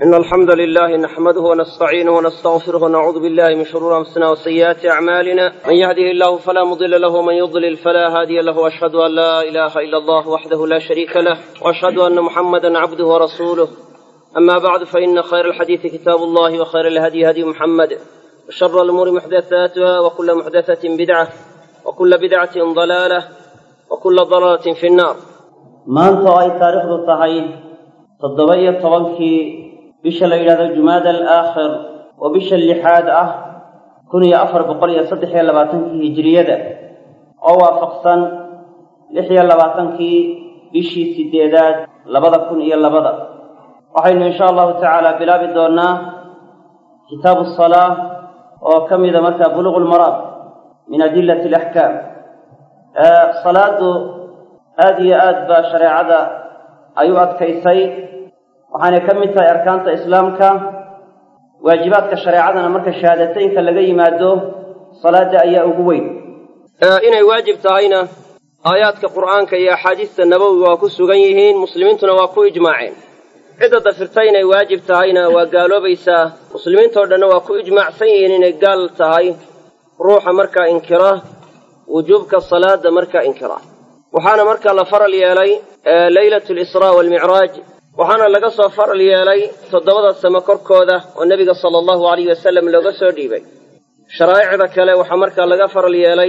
إن الحمد لله نحمده ونستعينه ونستغفره ونعوذ بالله من شرور أنفسنا وسيئات أعمالنا من يهده الله فلا مضل له ومن يضلل فلا هادي له وأشهد أن لا إله إلا الله وحده لا شريك له وأشهد أن محمدا عبده ورسوله أما بعد فإن خير الحديث كتاب الله وخير الهدي هدي محمد وشر الأمور محدثاتها وكل محدثة بدعة وكل بدعة ضلالة وكل ضلالة في النار. maanta ay taariikhdu tahay 17 bisha la yiraahdo Jumaada al-aakhir oo bisha lixaad ah 1423 hijriyada oo waafaqsan 26 bishii 8aad 2002 waxaynu insha Allah ta'ala bilaabi doonaa kitaab as-salaah oo kamida marka bulughul maraad min adillati al-ahkam. salaadu aad iyo aad baa shareecada ay u adkaysay waxaana ka mid tahay arkaanta islaamka waajibaadka shareecadana marka shahaadateynka laga yimaado salaada ayaa ugu weyn inay waajib tahayna aayaadka qur'aanka iyo axaadiista nabawiga waa ku sugan yihiin muslimiintuna waa ku ijmaaceen cidda dafirtay inay waajib tahayna waa gaaloobaysaa muslimiintoo dhanna waa ku ijmaacsan yihiin inay gaal tahay ruuxa markaa inkira wujuubka salaada markaa inkira waxaana markaa la faral yeelay laylatul israa wal mi'raaj waxaana laga soo faral yeelay 7 samo korkooda oo nabiga sallallahu alayhi wasallam looga soo dhiibay sharaa'icda kale waxa markaa laga faral yeelay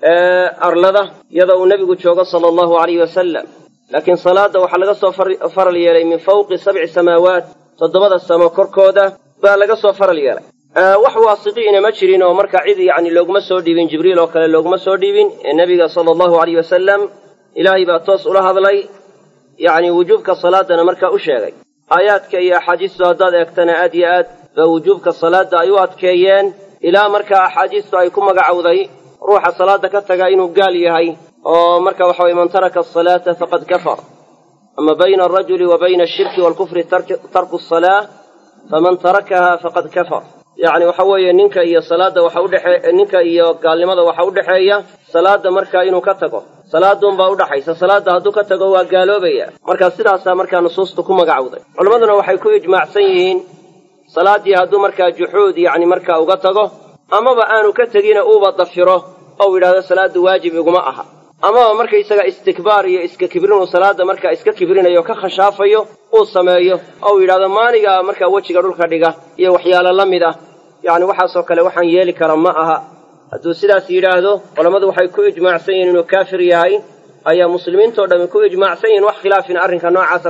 arlada iyada uu nabigu joogo sallallahu alayhi wasallam laakiin salaada waxa laga soo faral yeelay min fawqi 7 samaawaat 7 samo korkooda baa laga soo faral yeelay wax waasiqiina ma jirin oo markaa cid yaani looguma soo dhiibin jibriil oo kale looguma soo dhiibin nabiga sallallahu alayhi wasallam ilaahi baa toos ula hadlay يعني وجوبك الصلاة مركا أشيغي آياتك يا حديث هداد اكتنا آديات ووجوبك الصلاة أيوات كيان إلى مركا حديث أيكم مقعوذي روح الصلاة كتغا إنو قال يهي ومركا وحوي من ترك الصلاة فقد كفر أما بين الرجل وبين الشرك والكفر ترك الصلاة فمن تركها فقد كفر يعني وحوي ننكا إيا الصلاة وحودح ننكا إيا قال لماذا وحودح إيا صلاة مركا إنو كتغو salaadun baa u dhaxaysa salaada haduu ka tago waa gaaloobaya marka sidaas marka nusuustu ku magacawday culimaduna waxay ku ijmaacsan yihiin salaadii haduu marka juhuud yaani marka uga tago amaba aanu ka tagina uu badafiro oo yiraahdo salaadu waajib iguma aha amaba marka isaga istikbaar iyo iska kibrin salaada marka iska kibrinayo ka khashaafayo oo sameeyo oo yiraahdo maaniga marka wajiga dhulka dhiga iyo waxyaalo lamid ah yaani waxa soo kale waxaan yeeli kara ma aha hadduu sidaas yidhaahdo culamadu waxay ku ijmaacsan yihiin inuu kaafir yahay ayaa muslimiintoo dhammi ku ijmaacsan yihiin wax khilaafina arrinka noocaasa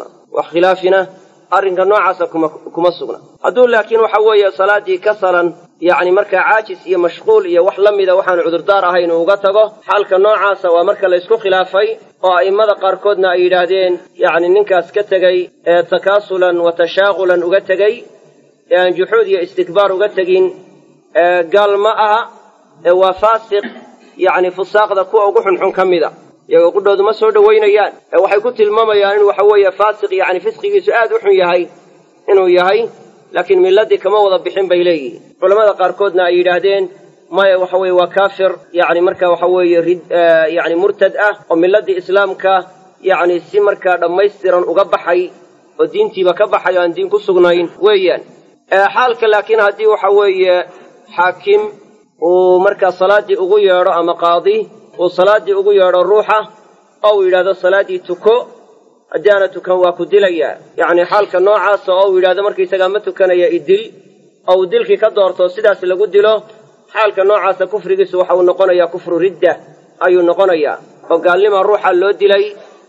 kuma sugna hadduu laakiin waxa weeye salaadii kasalan yacni markaa caajis iyo mashquul iyo wax la mida waxaan cudurdaar ahayn uu uga tago xaalka noocaasa waa marka la isku khilaafay oo a'immada qaarkoodna ay yidhaahdeen yacni ninkaas ka tegey ee takaasulan wa tashaaqulan uga tegey ee aan juxuud iyo istikbaar uga tegin gaal ma aha waa faasiq yani fusaaqda kuwa ugu xunxun kamida iyaga qudhoodu ma soo dhaweynayaan waxay ku tilmaamayaan in waxa weeye faasiq yani fisqigiisu aad u xun yahay inuu yahay laakiin milladii kama wada bixin bay leeyihiin culamada qaarkoodna ay yidhaahdeen maya waxa weeye waa kaafir yani marka waxa weeye yani murtad ah oo milladii islaamka yani si markaa dhammaystiran uga baxay oo diintiiba ka baxay oo aan diin ku sugnayn weeyaan xaalka laakiin haddii waxa weeye xaakim uu markaa salaadii ugu yeedho ama qaadi uu salaadii ugu yeedho ruuxa oo yidhaahdo salaadii tuko haddii aana tukan waa ku dilayaa yacni xaalka noocaasa oo yidhaahdo markaisagaa ma tukanaya idil oo uu dilkii ka doorto sidaas lagu dilo xaalka noocaasa kufrigiisu waxa uu noqonayaa kufru ridda ayuu noqonayaa oo gaalnima ruuxa loo dilay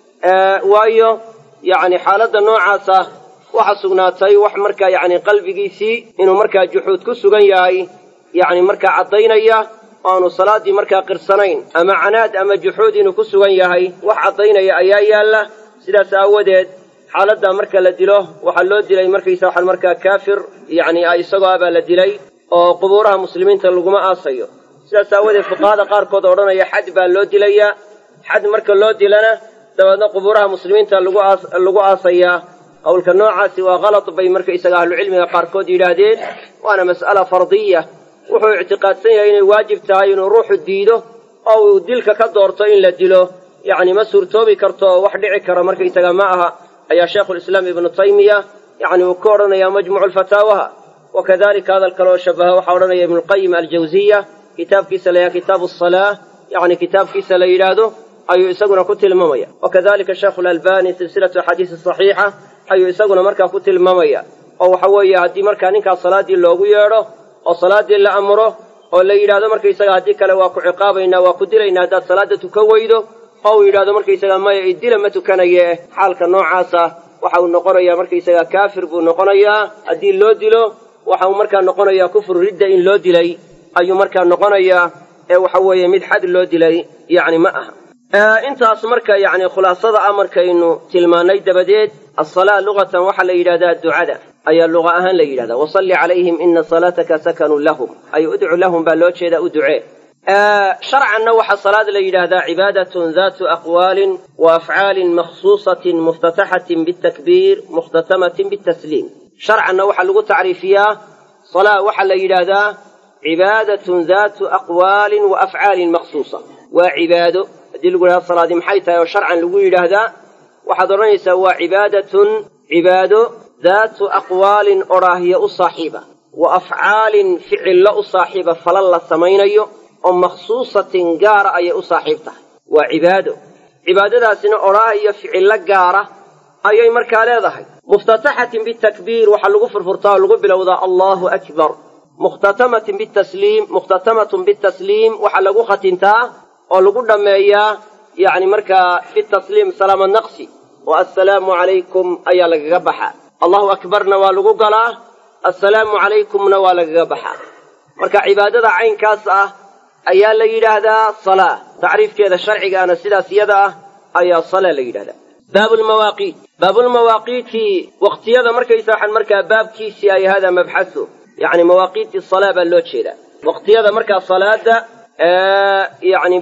waayo yacni xaaladda noocaasa waxa sugnaatay wax markaa yacni qalbigiisii inuu markaa juxuud ku sugan yahay يعني marka cadaynaya aanu salaadii marka qirsanayn ama canaad ama juxuud inuu ku sugan yahay wax cadaynaya ayaa yaala sidaas aawadeed xaaladda marka la dilo waxa loo dilay markaysa waxa marka kaafir yani ay isagoo aba la dilay oo qubuuraha muslimiinta laguma aasayo sidaas aawadeed fuqaada qaarkood oranaya xad baa loo dilaya xad marka loo dilana dabadna qubuuraha muslimiinta lagu aasaya qowlka noocaasi waa qalad bay markaysa ahlu cilmiga qaarkood yiraahdeen waana mas'ala fardiyah wuxuu i'tiqaadsan yahay inay waajib tahay inuu ruuxu diido oo uu dilka ka doorto in la dilo yani ma suurtoobi karto wax dhici kara markaysaga ma aha ayaa sheekhu islaam ibnu taymiya يعني وكورنا يا مجموع الفتاوى وكذلك هذا الكلام شبهه وحورنا ابن القيم الجوزية كتاب كيس ليا كتاب الصلاة يعني كتاب كيس ليلاده أي يسقنا كتل الممية وكذلك الشيخ الألباني سلسلة الحديث الصحيحة أي يسقنا مركا كتل الممية أو حوية هدي مركا نكا صلاة دي اللوغو يارو أو صلاة دي اللي أمره أو اللي يرادو مركا يسقى هدي كلا واكو عقابينا واكدلينا هداد صلاة تكويدو أو يرادو مركا يسقى ما يدي لما تكنيه حالك النوعاسة وحاو نقريا مركا يسقى كافر بو نقريا هدي اللو ديلو وحاو مركا نقريا كفر ردة إن لو ديلي أي مركا نقريا وحوية مد حد اللو ديلي يعني معها intaas marka yani khulaasada amarka inu tilmaanay dabadeed as-salaa lughatan waxa la yiraahdaa ducada ayaa lugha ahaan la yiraahdaa wasalli alayhim inna salataka sakanun lahum ay ud'u lahum baa loo jeeda u ducee sharcanna waxa salaad la yiraahdaa cibadatun dhatu aqwalin wa af'aalin makhsuusatin muftatahatin bitakbir mukhtatamatin bitasliim sharcanna waxa lagu tacriifiyaa salaa waxa la yiraahdaa cibadatun dhatu aqwalin wa af'aalin makhsuusa wa cibaado haddii lagu yidhahda salaadii maxay tahay oo sharcan lagu yidhaahdaa waxaad odhanaysaa waa cibaadatun cibaado daatu aqwaalin odhaahyo u saaxiiba wa afcaalin ficillo u saaxiiba falal la samaynayo oo makhsuusatin gaara ayay u saaxiib tahay waa cibaado cibaadadaasina odhaahyo ficillo gaara ayay markaa leedahay muftataxatin bitakbiir waxaa lagu furfurtaa oo lagu bilowdaa allahu akbar mukhtatamatin bitasliim waxaa lagu khatintaa oo lagu dhameeyaa yani markaa bitasliim salaama naqsi wa assalaamu calaykum ayaa lagaga baxaa allahu akbarna waa lagu galaa assalaamu calaykumna waa lagaga baxaa marka cibaadada caynkaas ah ayaa la yidhaahdaa salaa tacriifkeeda sharcigaana sidaas iyada ah ayaa salaa la yidhahdaa baabulmawaaqiiti waqtiyada markaysa waxaan markaa baabkiisii ay hada mabxasu yani mawaaqiiti salaa baa loo jeedaa waqtiyada markaa salaada يعني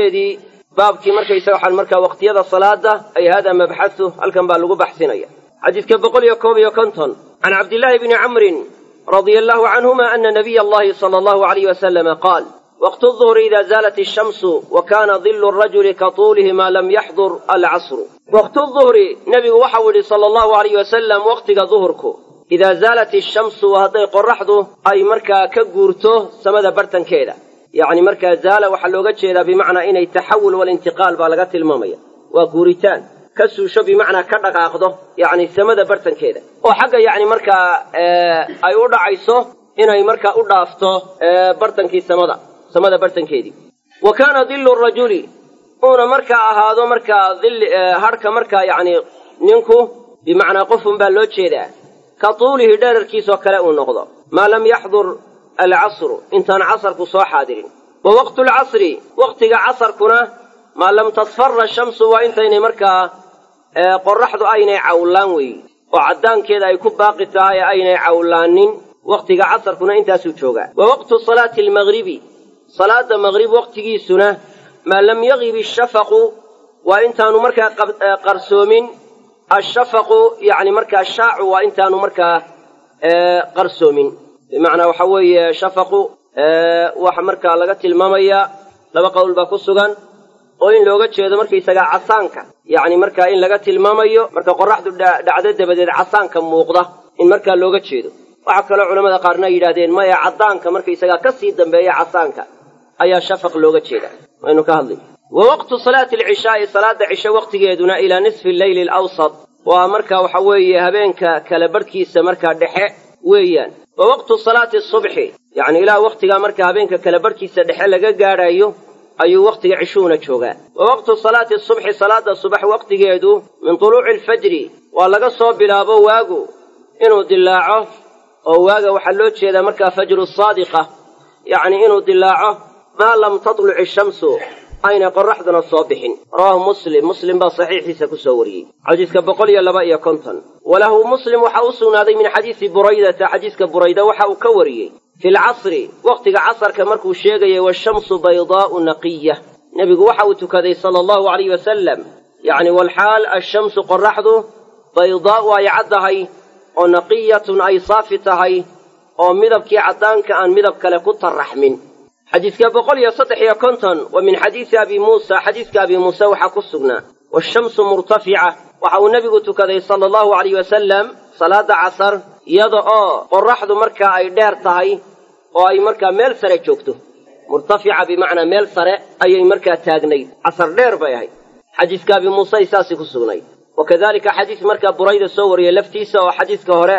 baabkii markaysaga waxaan markaa waqtiyada salaada ay hada mabxathu halkan baa lagu baxsinaya xadiidka 151 can cabdillaahi bni camrin radia allahu canhuma ana nabiy allahi sala allahu alayh wasalama qaal waqtu الظهri ida zaalat الshamsu wa kana dilu الrajuli katuulihi ma lam yaxdur alcasru waqtu الظهri nebigu waxau yidhi sala allahu alayh wasalam waqtiga duhurku idaa zaalat الshamsu hadday qoraxdu ay markaa ka guurto samada bartankeeda يعني مركا زالة وحلوغة جيدا بمعنى إني تحول والانتقال بالغة المامية وقوريتان كسوشو بمعنى كردق أخذه يعني السمدة برتن كيدا وحقا يعني مركا أي أوضع عيسو إني مركا أوضع أفته برتن كي سمدة برتن كيدي وكان ظل الرجل هنا مركا هذا مركا ظل هركا مركا يعني ننكو بمعنى قف بالو جيدا كطوله دار كيسو كلاء النقضة ما لم يحضر العصر انتان عصر كسو حاضرين ووقت العصر وقت عصر كنا ما لم تصفر الشمس وانتين مركا قرحض اين عولان وي وعدان كذا يكون باقي تاي اين عولانين وقت عصر كنا انت سوجوغا ووقت صلاة المغرب صلاة المغرب وقت سنة ما لم يغيب الشفق وانتان مركا قرسومين الشفق يعني مركا الشاع وانتان مركا قرسومين بمعنى وحوي شفقوا وحمركا لغت المامية لما قول باكسوغان وإن لوغت شيء مركا يساقا عصانكا يعني مركا إن لغت المامية مركا قرحت دعدد بدد عصانكا موقضة إن مركا لوغت شيء وحكا العلماء قارنا يرادين ما يعضانكا مركا يساقا كسيدا بيا عصانكا أي شفق لوغت شيء وإنه كهضي ووقت صلاة العشاء صلاة العشاء وقت يدنا إلى نصف الليل الأوسط ومركا وحوي هبينكا كالبركيس مركا دحي ويان ووقت صلاة الصبح يعني إلى وقت مركا بينك كالبركي سدحل قارايو أي وقت يعشون شوغا ووقت صلاة الصبح صلاة الصبح وقت يدو من طلوع الفجر ولا صوب بلا بواقو إنه دلاعه أو واقع وحلوتش إذا مركا فجر الصادقة يعني إنه دلاعه ما لم تطلع الشمس أين قرحتنا الصابحين رواه مسلم بصحيح سكسوري حديث بقول يلا بقى كنتن وله مسلم وحوصنا هذا من حديث بريدة حديث بريدة وحو كوري في العصر وقت عصر كمركو الشيغي والشمس بيضاء نقية نبي وحو تكذي صلى الله عليه وسلم يعني والحال الشمس قرحته بيضاء ويعدها ونقية أي صافتها ومذبك عدانك أن مذبك لكت الرحمن حديث بقول يا سطح يا كنتن ومن حديث أبي موسى حديث أبي موسى وحكسنا waashamsu murtafica waxa uu nebigu tukaday sala allahu alayh wasalam salaada casar iyada oo qorraxdu markaa ay dheer tahay oo ay markaa meel sare joogto murtafica bimacnaa meel sare ayay markaa taagnayd casar dheer bay ahayd xadiiska abi muuse saasi ku sugnayd wakadalika xadiis markaa burayda soo wariyey laftiisa oo xadiiska hore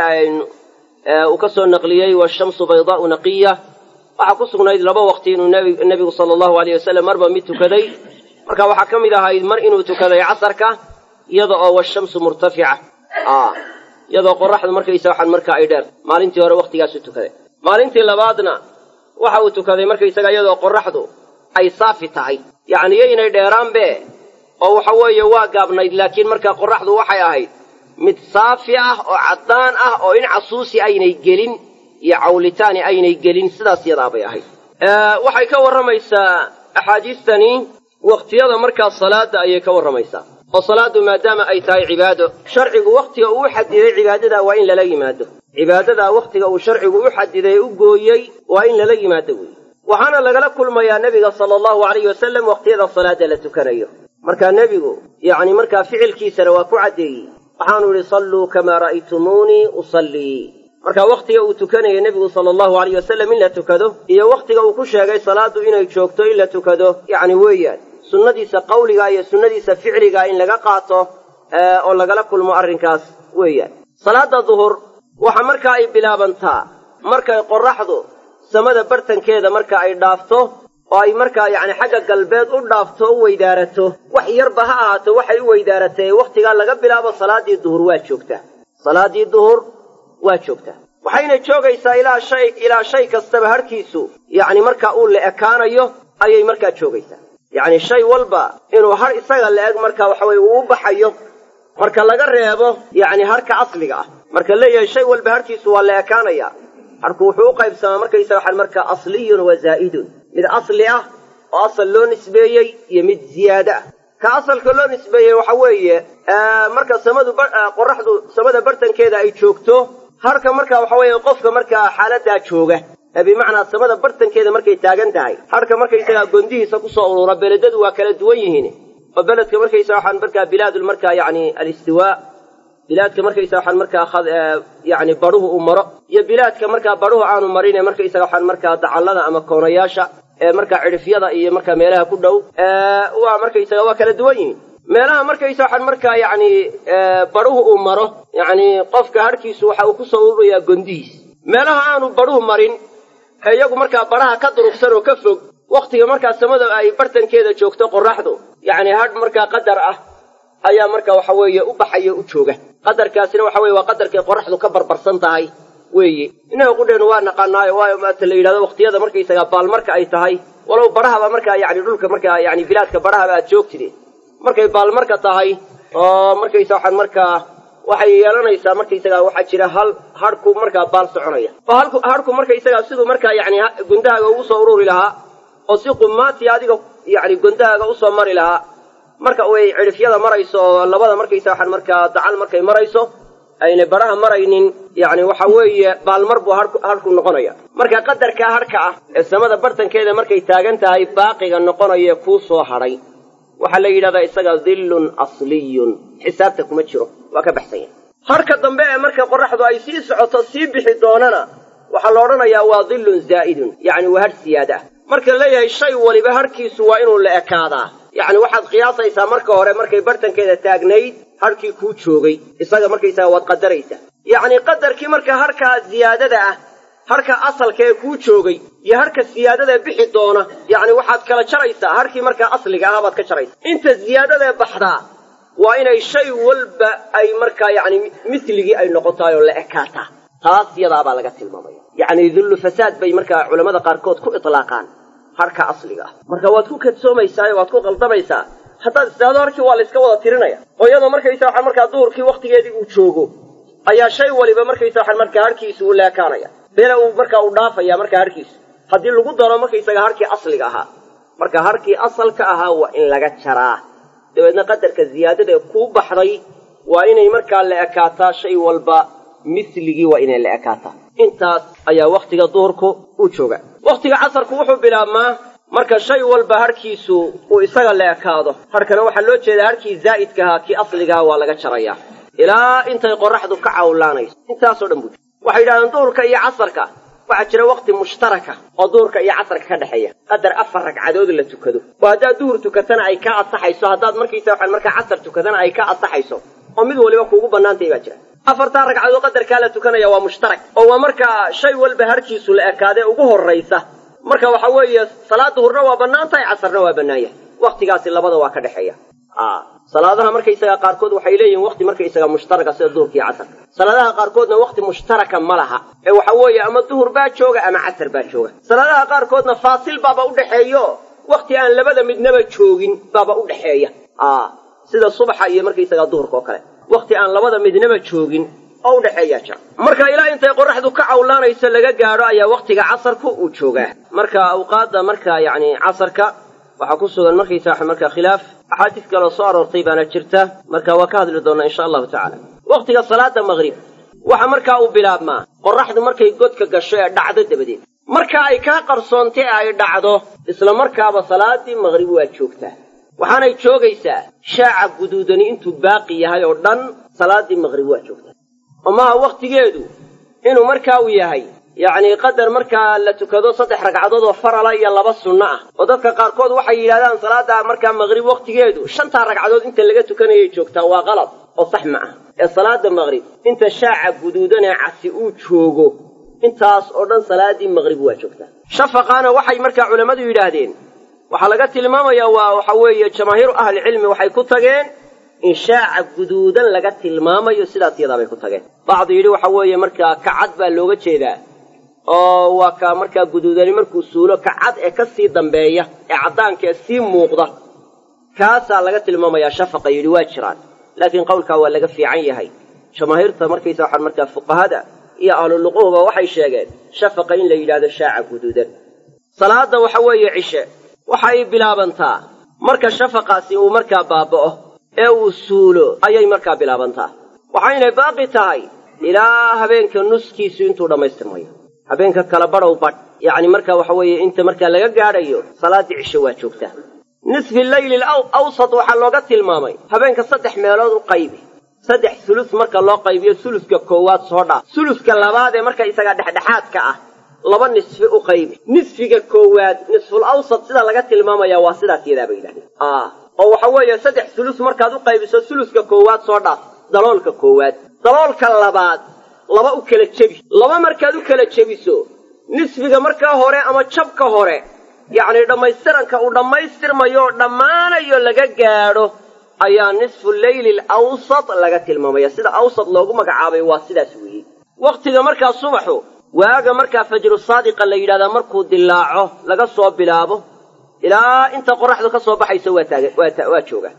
uu ka soo naqliyey waashamsu baydaa'u naqiya waxaa ku sugnayd laba waqti inuu nebigu sala allahu alayh wasalam marba mid tukaday marka waxaa ka mid ahayd mar inuu tukaday casarka iyada oo waashamsu murtafica iyadoo qorraxdu markaysa waxaan markaa ay dheer maalintii hore waqtigaasuu tukaday maalintii labaadna waxa uu tukaday markaysaga iyadoo qorraxdu ay saafi tahay yacni yaynay dheeraanbe oo waxa weeye waa gaabnayd laakiin markaa qorraxdu waxay ahayd mid saafi ah oo caddaan ah oo in casuusi aynay gelin iyo cawlitaani aynay gelin sidaas yadaa bay ahayd waxay ka warramaysaa axaadiistani waqtiyada markaa salaada ayay ka warramaysaa oo salaaddu maadaama ay tahay cibaado sharcigu wakhtiga uu u xadiday cibaadadaa waa in lala yimaado cibaadadaa wakhtiga uu sharcigu u xadiday u gooyey waa in lala yimaado weeye waxaana lagala kulmayaa nebiga sala allahu alayhi wasalam waqtiyada salaada la tukanayo markaa nebigu yacni markaa ficilkiisana waa ku caddeeyey waxaanu idhi salluu kamaa ra'aytumuunii usallii markaa wakhtiga uu tukanayay nebigu sala allahu alayh wasalam in la tukado iyo wakhtiga uu ku sheegay salaaddu inay joogto in la tukado yacni weeyaan sunnadiisa qawligaa iyo sunnadiisa ficligaa in laga qaato oo lagala kulmo arrinkaas weeyaan salaada duhur waxa markaa ay bilaabantaa markay qorraxdu samada bartankeeda marka ay dhaafto oo ay markaa yacni xagga galbeed u dhaafto u weydaarato wax yarba ha ahaato waxay u weydaaratay wakhtigaa laga bilaabo salaaddii duhur waa joogtaa salaaddii duhur waa joogtaa waxayna joogaysaa ilaa shay kastaba harkiisu yacni markaa uu la ekaanayo ayay markaa joogaysaa yacni shay walba inuu har isaga la eg markaa waxa weye uu u baxayo marka laga reebo yacni harka asliga ah marka leeyahay shay walba harkiisu waa la ekaanaya harku wuxuu u qaybsamaa markaysa waxaan markaa asliyun wa zaa'idun mid asli ah oo asal loo nisbeeyey iyo mid ziyaado ah ka asalka loo nisbeeyey waxa weeye marka qorraxdu samada bartankeeda ay joogto harka markaa waxa weeye qofka markaa xaaladdaa jooga bimacnaa samada bartankeeda markay taagan tahay harka markaysagaa gondihiisa kusoo urura beledadu waa kala duwan yihiin oo beledka markaysa waxaan markaa bilaadul markaa yacni alistiwaa bilaadka markaysa waxaan markaa yacni badhuhu uu maro iyo bilaadka markaa badhuhu aanu marine markaysaga waxaan markaa dacallada ama koonayaasha ee markaa cidhifyada iyo markaa meelaha ku dhow waa markaysaga waa kala duwan yihiin meelaha markaysa waxaan markaa yacni badhuhu uu maro yacni qofka harkiisu waxa uu kusoo ururayaa gondihiis meelaha aanu badhuhu marin ee iyagu markaa badhaha ka durugsan oo ka fog wakhtiga markaa samada ay bartankeeda joogto qorraxdu yacni hadh markaa qadar ah ayaa marka waxa weeye u baxaya u jooga qadarkaasina waxa weye waa qadarkay qorraxdu ka barbarsan tahay weeye innaga qudheenu waa naqaanaayo waayo maata la yidhahdo wakhtiyada markaysagaa baalmarka ay tahay walow badhahaba markaa yacni dhulka markaa yacni bilaadka badhahaba aad joogtide markay baalmarka tahay oo markaysa waxaan markaa waxay yeelanaysaa markaysagaa waxaa jira hal hadhku markaa baal soconaya oo hadhku markaysagaa siduu markaa yacni gundahaaga ugu soo ururi lahaa oo si qumaatii adiga yacni gundahaaga usoo mari lahaa marka ay cidhifyada marayso oo labada markaysa waxaan markaa dacal markay marayso ayna badhaha maraynin yacni waxa weeye baalmar buu hadhku noqonaya marka qadarkaa hadhka ah ee samada bartankeeda markay taagan tahay baaqiga noqonaya kuu soo hadhay waxaa la yidhahdaa isaga dillun asliyun xisaabta kuma jiro waa ka baxsan yahay harka dambe ee marka qorraxdu ay sii socoto sii bixi doonana waxaa la odhanayaa waa dillun zaa'idun yacni waa hadh siyaada ah marka leeyahay shay waliba harhkiisu waa inuu la ekaadaa yacni waxaad qiyaasaysaa marka hore markay bartankeeda taagnayd harhkii kuu joogay isaga markaysaga waad qadaraysaa yacni qadarkii marka harkaa ziyaadada ah harka asalka ee kuu joogay iyo harka siyaadadae bixi doona yacni waxaad kala jaraysaa harkii markaa asliga ahaa baad ka jaraysaa inta ziyaadadae baxdaa waa inay shay walba ay markaa yacni misligii ay noqotaay oo la ekaataa taas yadaabaa laga tilmaamaya yacni dullu fasaad bay markaa culammada qaarkood ku itlaaqaan harka asliga ah marka waad ku kadsoomaysaa waad ku qaldamaysaa haddaad isdhaahdo harkii waa la iska wada tirinaya oo iyadoo markaysa waxaan markaa duhurkii wakhtigeedii uu joogo ayaa shay waliba markaysa waxaan markaa harkiisu uu leekaanaya bela uu markaa u dhaafaya markaa harkiisu haddii lagu daro markaysaga harkii asliga ahaa marka harkii asalka ahaa waa in laga jaraa dabeedna qadarka ziyaadada ee kuu baxday waa inay markaa la ekaataa shay walba misligii waa inay la ekaataa intaas ayaa wakhtiga duhurku u jooga wakhtiga casarku wuxuu bilaabmaa marka shay walba harkiisu uu isaga leekaado harkana waxa loo jeedaa harkii zaa'idka ahaa kii asliga waa laga jarayaa ilaa intay qorraxdu ka cawlaanayso intaas oo dhan buu waxay yidhahdeen duhurka iyo casarka waxaa jira waqti mushtaraka oo duhurka iyo casarka ka dhexeeya qadar 4 ragcadood la tukado oo haddaad duhur tukatana ay ka asaxayso haddaad markaa casar tukatana ay ka asaxayso oo mid waliba kuugu bannaantay baa jira 4 ragcadood qadarkaa la tukanaya waa mushtarak oo waa markaa shay walba harkiisu la ekaadee ugu horraysa marka waxa weeye salaad duhurna waa bannaan tahay casarna waa bannaan yahay waqtigaasi labada waa ka dhexeeya salaadaha markaysaga qaarkood waxay leeyihiin waqti markaysaga mushtaraka sida duhurka iyo casarka salaadaha qaarkoodna waqti mushtaraka ma laha ee waxa weeye ama duhur baa jooga ama casar baa jooga salaadaha qaarkoodna faasil baaba u dhaxeeyo waqti aan labada midnaba joogin baaba u dhaxeeya sida subaxa iyo markaysaga duhurka oo kale waqti aan labada midnaba joogin oo u dhaxeeya jira marka ilaa intay qorraxdu ka cawlaanayso laga gaaro ayaa waqtiga casarku uu joogaa marka awqaadda marka yacni casarka waxaa ku sugan marka khilaaf axaadiis kaloo soo aroortay baana jirta marka waa ka hadli doonaa insha allahu tacaala waqtiga salaada maqrib waxa markaa uu bilaabmaa qorraxdu markay godka gasho ee dhacdo dabadeed marka ay kaa qarsoontay ay dhacdo isla markaaba salaadii maqrib waa joogtaa waxaanay joogaysaa shaaca guduudani intuu baaqi yahay oo dhan salaadii maqrib waa joogtaa omaha waqtigeedu inuu markaa uu yahay yacni qadar markaa la tukado 3 ragcadood oo farala iyo 2 sunno ah oo dadka qaarkood waxay yidhahdaan salaada markaa maqrib waqtigeedu 5 ragcadood inta laga tukanayay joogtaa waa qalad oo sax ma ah ee salaada maqrib inta shaaca guduudan ee casi uu joogo intaas oo dhan salaadii maqrib waa joogtaa shafaqana waxay markaa culimadu yidhaahdeen waxaa laga tilmaamayaa waxa weeye jamaahiiru ahli cilmi waxay ku tageen in shaaca guduudan laga tilmaamayo sidaas iyadaa bay ku tageen bacdu yidhi waxa weeye markaa kacad baa looga jeedaa oo waa ka markaa guduudani markuu suulo kacad ee ka sii dambeeya ee caddaanka ee sii muuqda kaasaa laga tilmaamayaa shafaqa yidhi waa jiraan laakiin qowlkaa waa laga fiican yahay jamaahiirta markaysa waxaan markaa fuqahada iyo ahluluquuba waxay sheegeen shafaqa in la yidhaahdo shaaca guduudan salaada waxa weeye cishe waxa ay bilaabantaa marka shafaqaasi uu markaa baaba'o ee uu suulo ayay markaa bilaabantaa waxaynay baaqi tahay ilaa habeenka nuskiisu intuu dhammaystirmayo habeenka kala badhow badh yacni marka waxa weeye inta markaa laga gaadhayo salaaddii cisho waa joogtaa nisfi leyli awsat waxaa looga tilmaamay habeenka 3 meelood u qaybi 3 sulus marka loo qaybiyo suluska koowaad soo dhaaf suluska labaad ee marka isaga dhexdhexaadka ah 2 nisfi u qaybi nisfiga koowaad nisful awsat sida laga tilmaamaya waa sidaas iyadaa bay yidhahdeen oo waxa weeye 3 sulus markaad u qaybiso suluska koowaad soo dhaaf daloolka koowaad daloolka labaad 2 u kala jebi 2 markaad u kala jebiso nisfiga markaa hore ama jabka hore yacni dhammaystiranka uu dhammaystirmayo oo dhammaanayo laga gaadho ayaa nisfu leyli alawsat laga tilmaamaya sida awsat loogu magacaabay waa sidaas weeye waqtiga markaa subaxu waaga markaa fajru saadiqa la yidhahdaa markuu dilaaco laga soo bilaabo ilaa inta qorraxdu ka soo baxayso waa jooga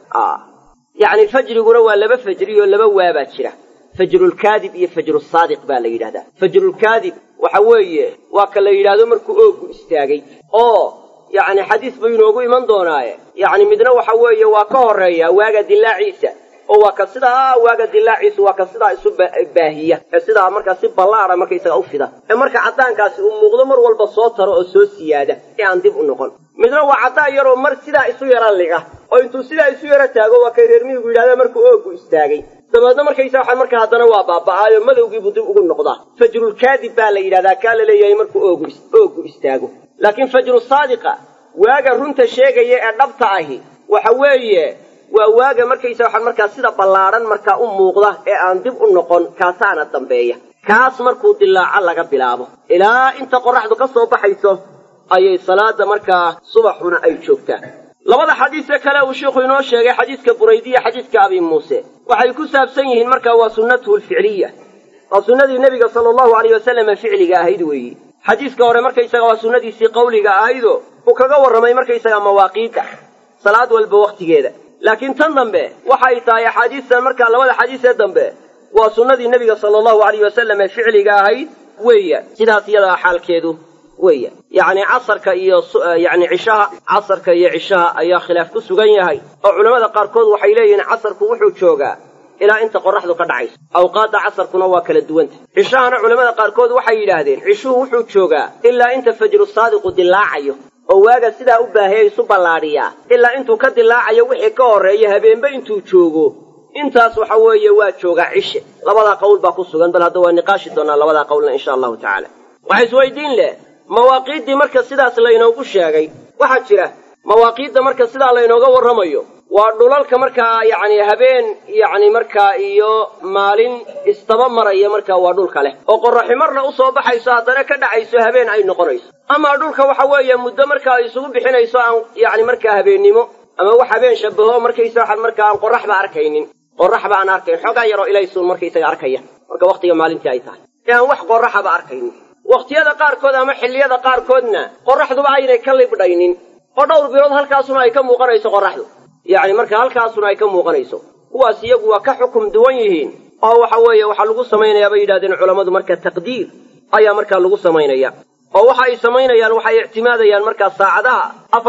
yacni fajriguna waa 2 fajri oo 2 waabaa jira fajrulkaadib iyo fajrusaadiq baa la yidhahdaa fajrulkaadib waxa weeye waa ka la yidhaahdo markuu oogu istaagay oo yacni xadiis buu inoogu iman doonaaye yacni midna waxa weeye waa ka horreeya waaga dilaaciisa oo waa ka sidaa waaga dilaaciisu waa ka sidaa isu baahiya ee sidaa markaa si ballaara markaysaga u fida ee marka caddaankaasi uu muuqdo mar walba soo taro oo soo siyaada ee aan dib u noqon midna waa caddaan yaroo mar sidaa isu yara liga oo intuu sidaa isu yara taago waa kay reer miyigu yidhahdaa markuu oogu istaagay dabeedna markaysa waxaan markaa haddana waa baaba'aayo madowgiibuu dib ugu noqdaa fajrulkaadib baa la yidhahdaa kaa la leeyahay markuu oogu istaago laakiin fajru saadiqa waaga runta sheegaya ee dhabta ahi waxa weeye waa waaga markaysa waxaan markaa sida ballaadhan markaa u muuqda ee aan dib u noqon kaasaana dambeeya kaas markuu dilaaco laga bilaabo ilaa inta qorraxdu ka soo baxayso ayay salaada markaa subaxuna ay joogtaa labada xadiis ee kale uu sheekhu inoo sheegay xadiiska buraydiya xadiiska abi muuse waxay ku saabsan yihiin markaa waa sunnatuhu alficliya waa sunnadii nebiga sala allahu alayh wasallam ficliga ahayd weeyi xadiiska hore markaysaga waa sunnadiisii qawliga ahaydoo uu kaga warramay markaysaga mawaaqiidda salaad walba wakhtigeeda laakiin tan dambe waxay tahay axaadiistan markaa labada xadiis ee dambe waa sunnadii nebiga sala allahu alayh wasallam ee ficliga ahayd weeya sidaas iyadaa xaalkeedu weeya yacni casarka iyo yacni casarka iyo cishaha ayaa khilaaf ku sugan yahay oo culammada qaarkood waxay leeyihiin casarku wuxuu joogaa ilaa inta qorraxdu ka dhacayso awqaadda casarkuna waa kala duwanta cishahana culammada qaarkood waxay yidhaahdeen cishuhu wuxuu joogaa ilaa inta fajru saadiqu dilaacayo oo waaga sidaa u baahiyay isu ballaadhiyaa ilaa intuu ka dilaacayo wixii ka horreeya habeenba intuu joogo intaas waxa weeye waa joogaa cishe labadaa qowl baa ku sugan bal hadda waa niqaashi doonaa labadaa qowlna insha allahu tacaala waxaa isweydiin leh mawaaqiiddii marka sidaas laynoogu sheegay waxaa jira mawaaqiidda marka sidaa laynooga warramayo waa dhulalka markaa yacni habeen yacni markaa iyo maalin istaba maraya markaa waa dhulka leh oo qorraxi marna u soo baxayso haddana ka dhacayso habeen ay noqonayso ama dhulka waxa weeye muddo markaa ay isugu bixinayso aan yacni markaa habeennimo ama wax habeen shabaho markaysa waxaad markaa aan qorraxba arkaynin qorraxba aan arkayn xoogaa yaroo ilaysuun markaysaga arkaya marka wakhtiga maalintii ay tahay ee aan wax qorraxaba arkaynin wakhtiyada qaarkood ama xilliyada qaarkoodna qorraxduba aynay ka libdhaynin oo dhowr bilood halkaasuna ay ka muuqanayso qorraxdu yacni marka halkaasuna ay ka muuqanayso kuwaas iyagu waa ka xukum duwan yihiin oo waxa weeye waxaa lagu samaynayaa bay yidhahdeen culammadu marka taqdiir ayaa markaa lagu samaynaya oo waxa ay samaynayaan waxay ictimaadayaan markaa saacadaha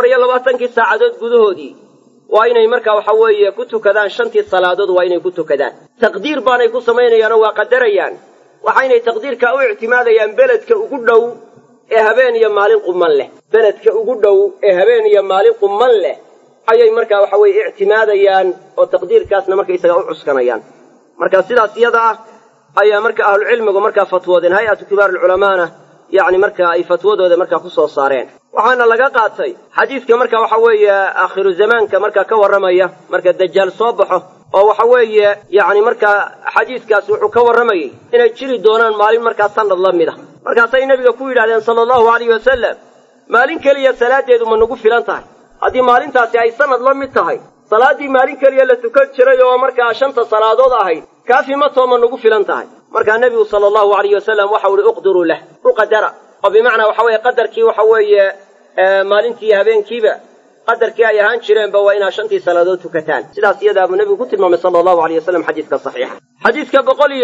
24 saacadood gudahoodii waa inay markaa waxa weeye ku tukadaan 5 salaadood waa inay ku tukadaan taqdiir baanay ku samaynayaan oo waa qadarayaan waxaynay taqdiirka u ictimaadayaan beledka ugu dhow ee habeen iyo maalin qumman leh beledka ugu dhow ee habeen iyo maalin qumman leh ayay markaa waxa weeye ictimaadayaan oo taqdiirkaasna markaysaga u cuskanayaan marka sidaas iyada ah ayaa marka ahlucilmigu markaa fatwoodeen hay-atu kibaar alculamaana yacni marka ay fatwadooda markaa ku soo saareen waxaana laga qaatay xadiidka marka waxa weeye aakhiru zamaanka markaa ka warramaya marka dajaal soo baxo oo waxa weeye yacni markaa xadiidkaas wuxuu ka warramayey inay jiri doonaan maalin markaa sanad la mid ah markaasay nebiga ku yidhahdeen sala allahu alayhi wasalam maalin keliya salaaddeedu ma nagu filan tahay haddii maalintaasi ay sanad la mid tahay salaaddii maalin keliya la tukan jiray oo markaa 5 salaadood ahayd kaafi ma tooma nagu filan tahay markaa nebigu sala allahu alayhi wasalam waxau ihi uqdiruu lah u qadara oo bimacnaa waxa weeye qadarkii waxa weeye maalintii habeenkiiba qadarkii ay ahaan jireenba waa inaa 5 salaadood tukataan sidaas iyadaa buu nebigu ku tilmaamay sala allahu alayh wasalam xadiiska saxiixa xadiiska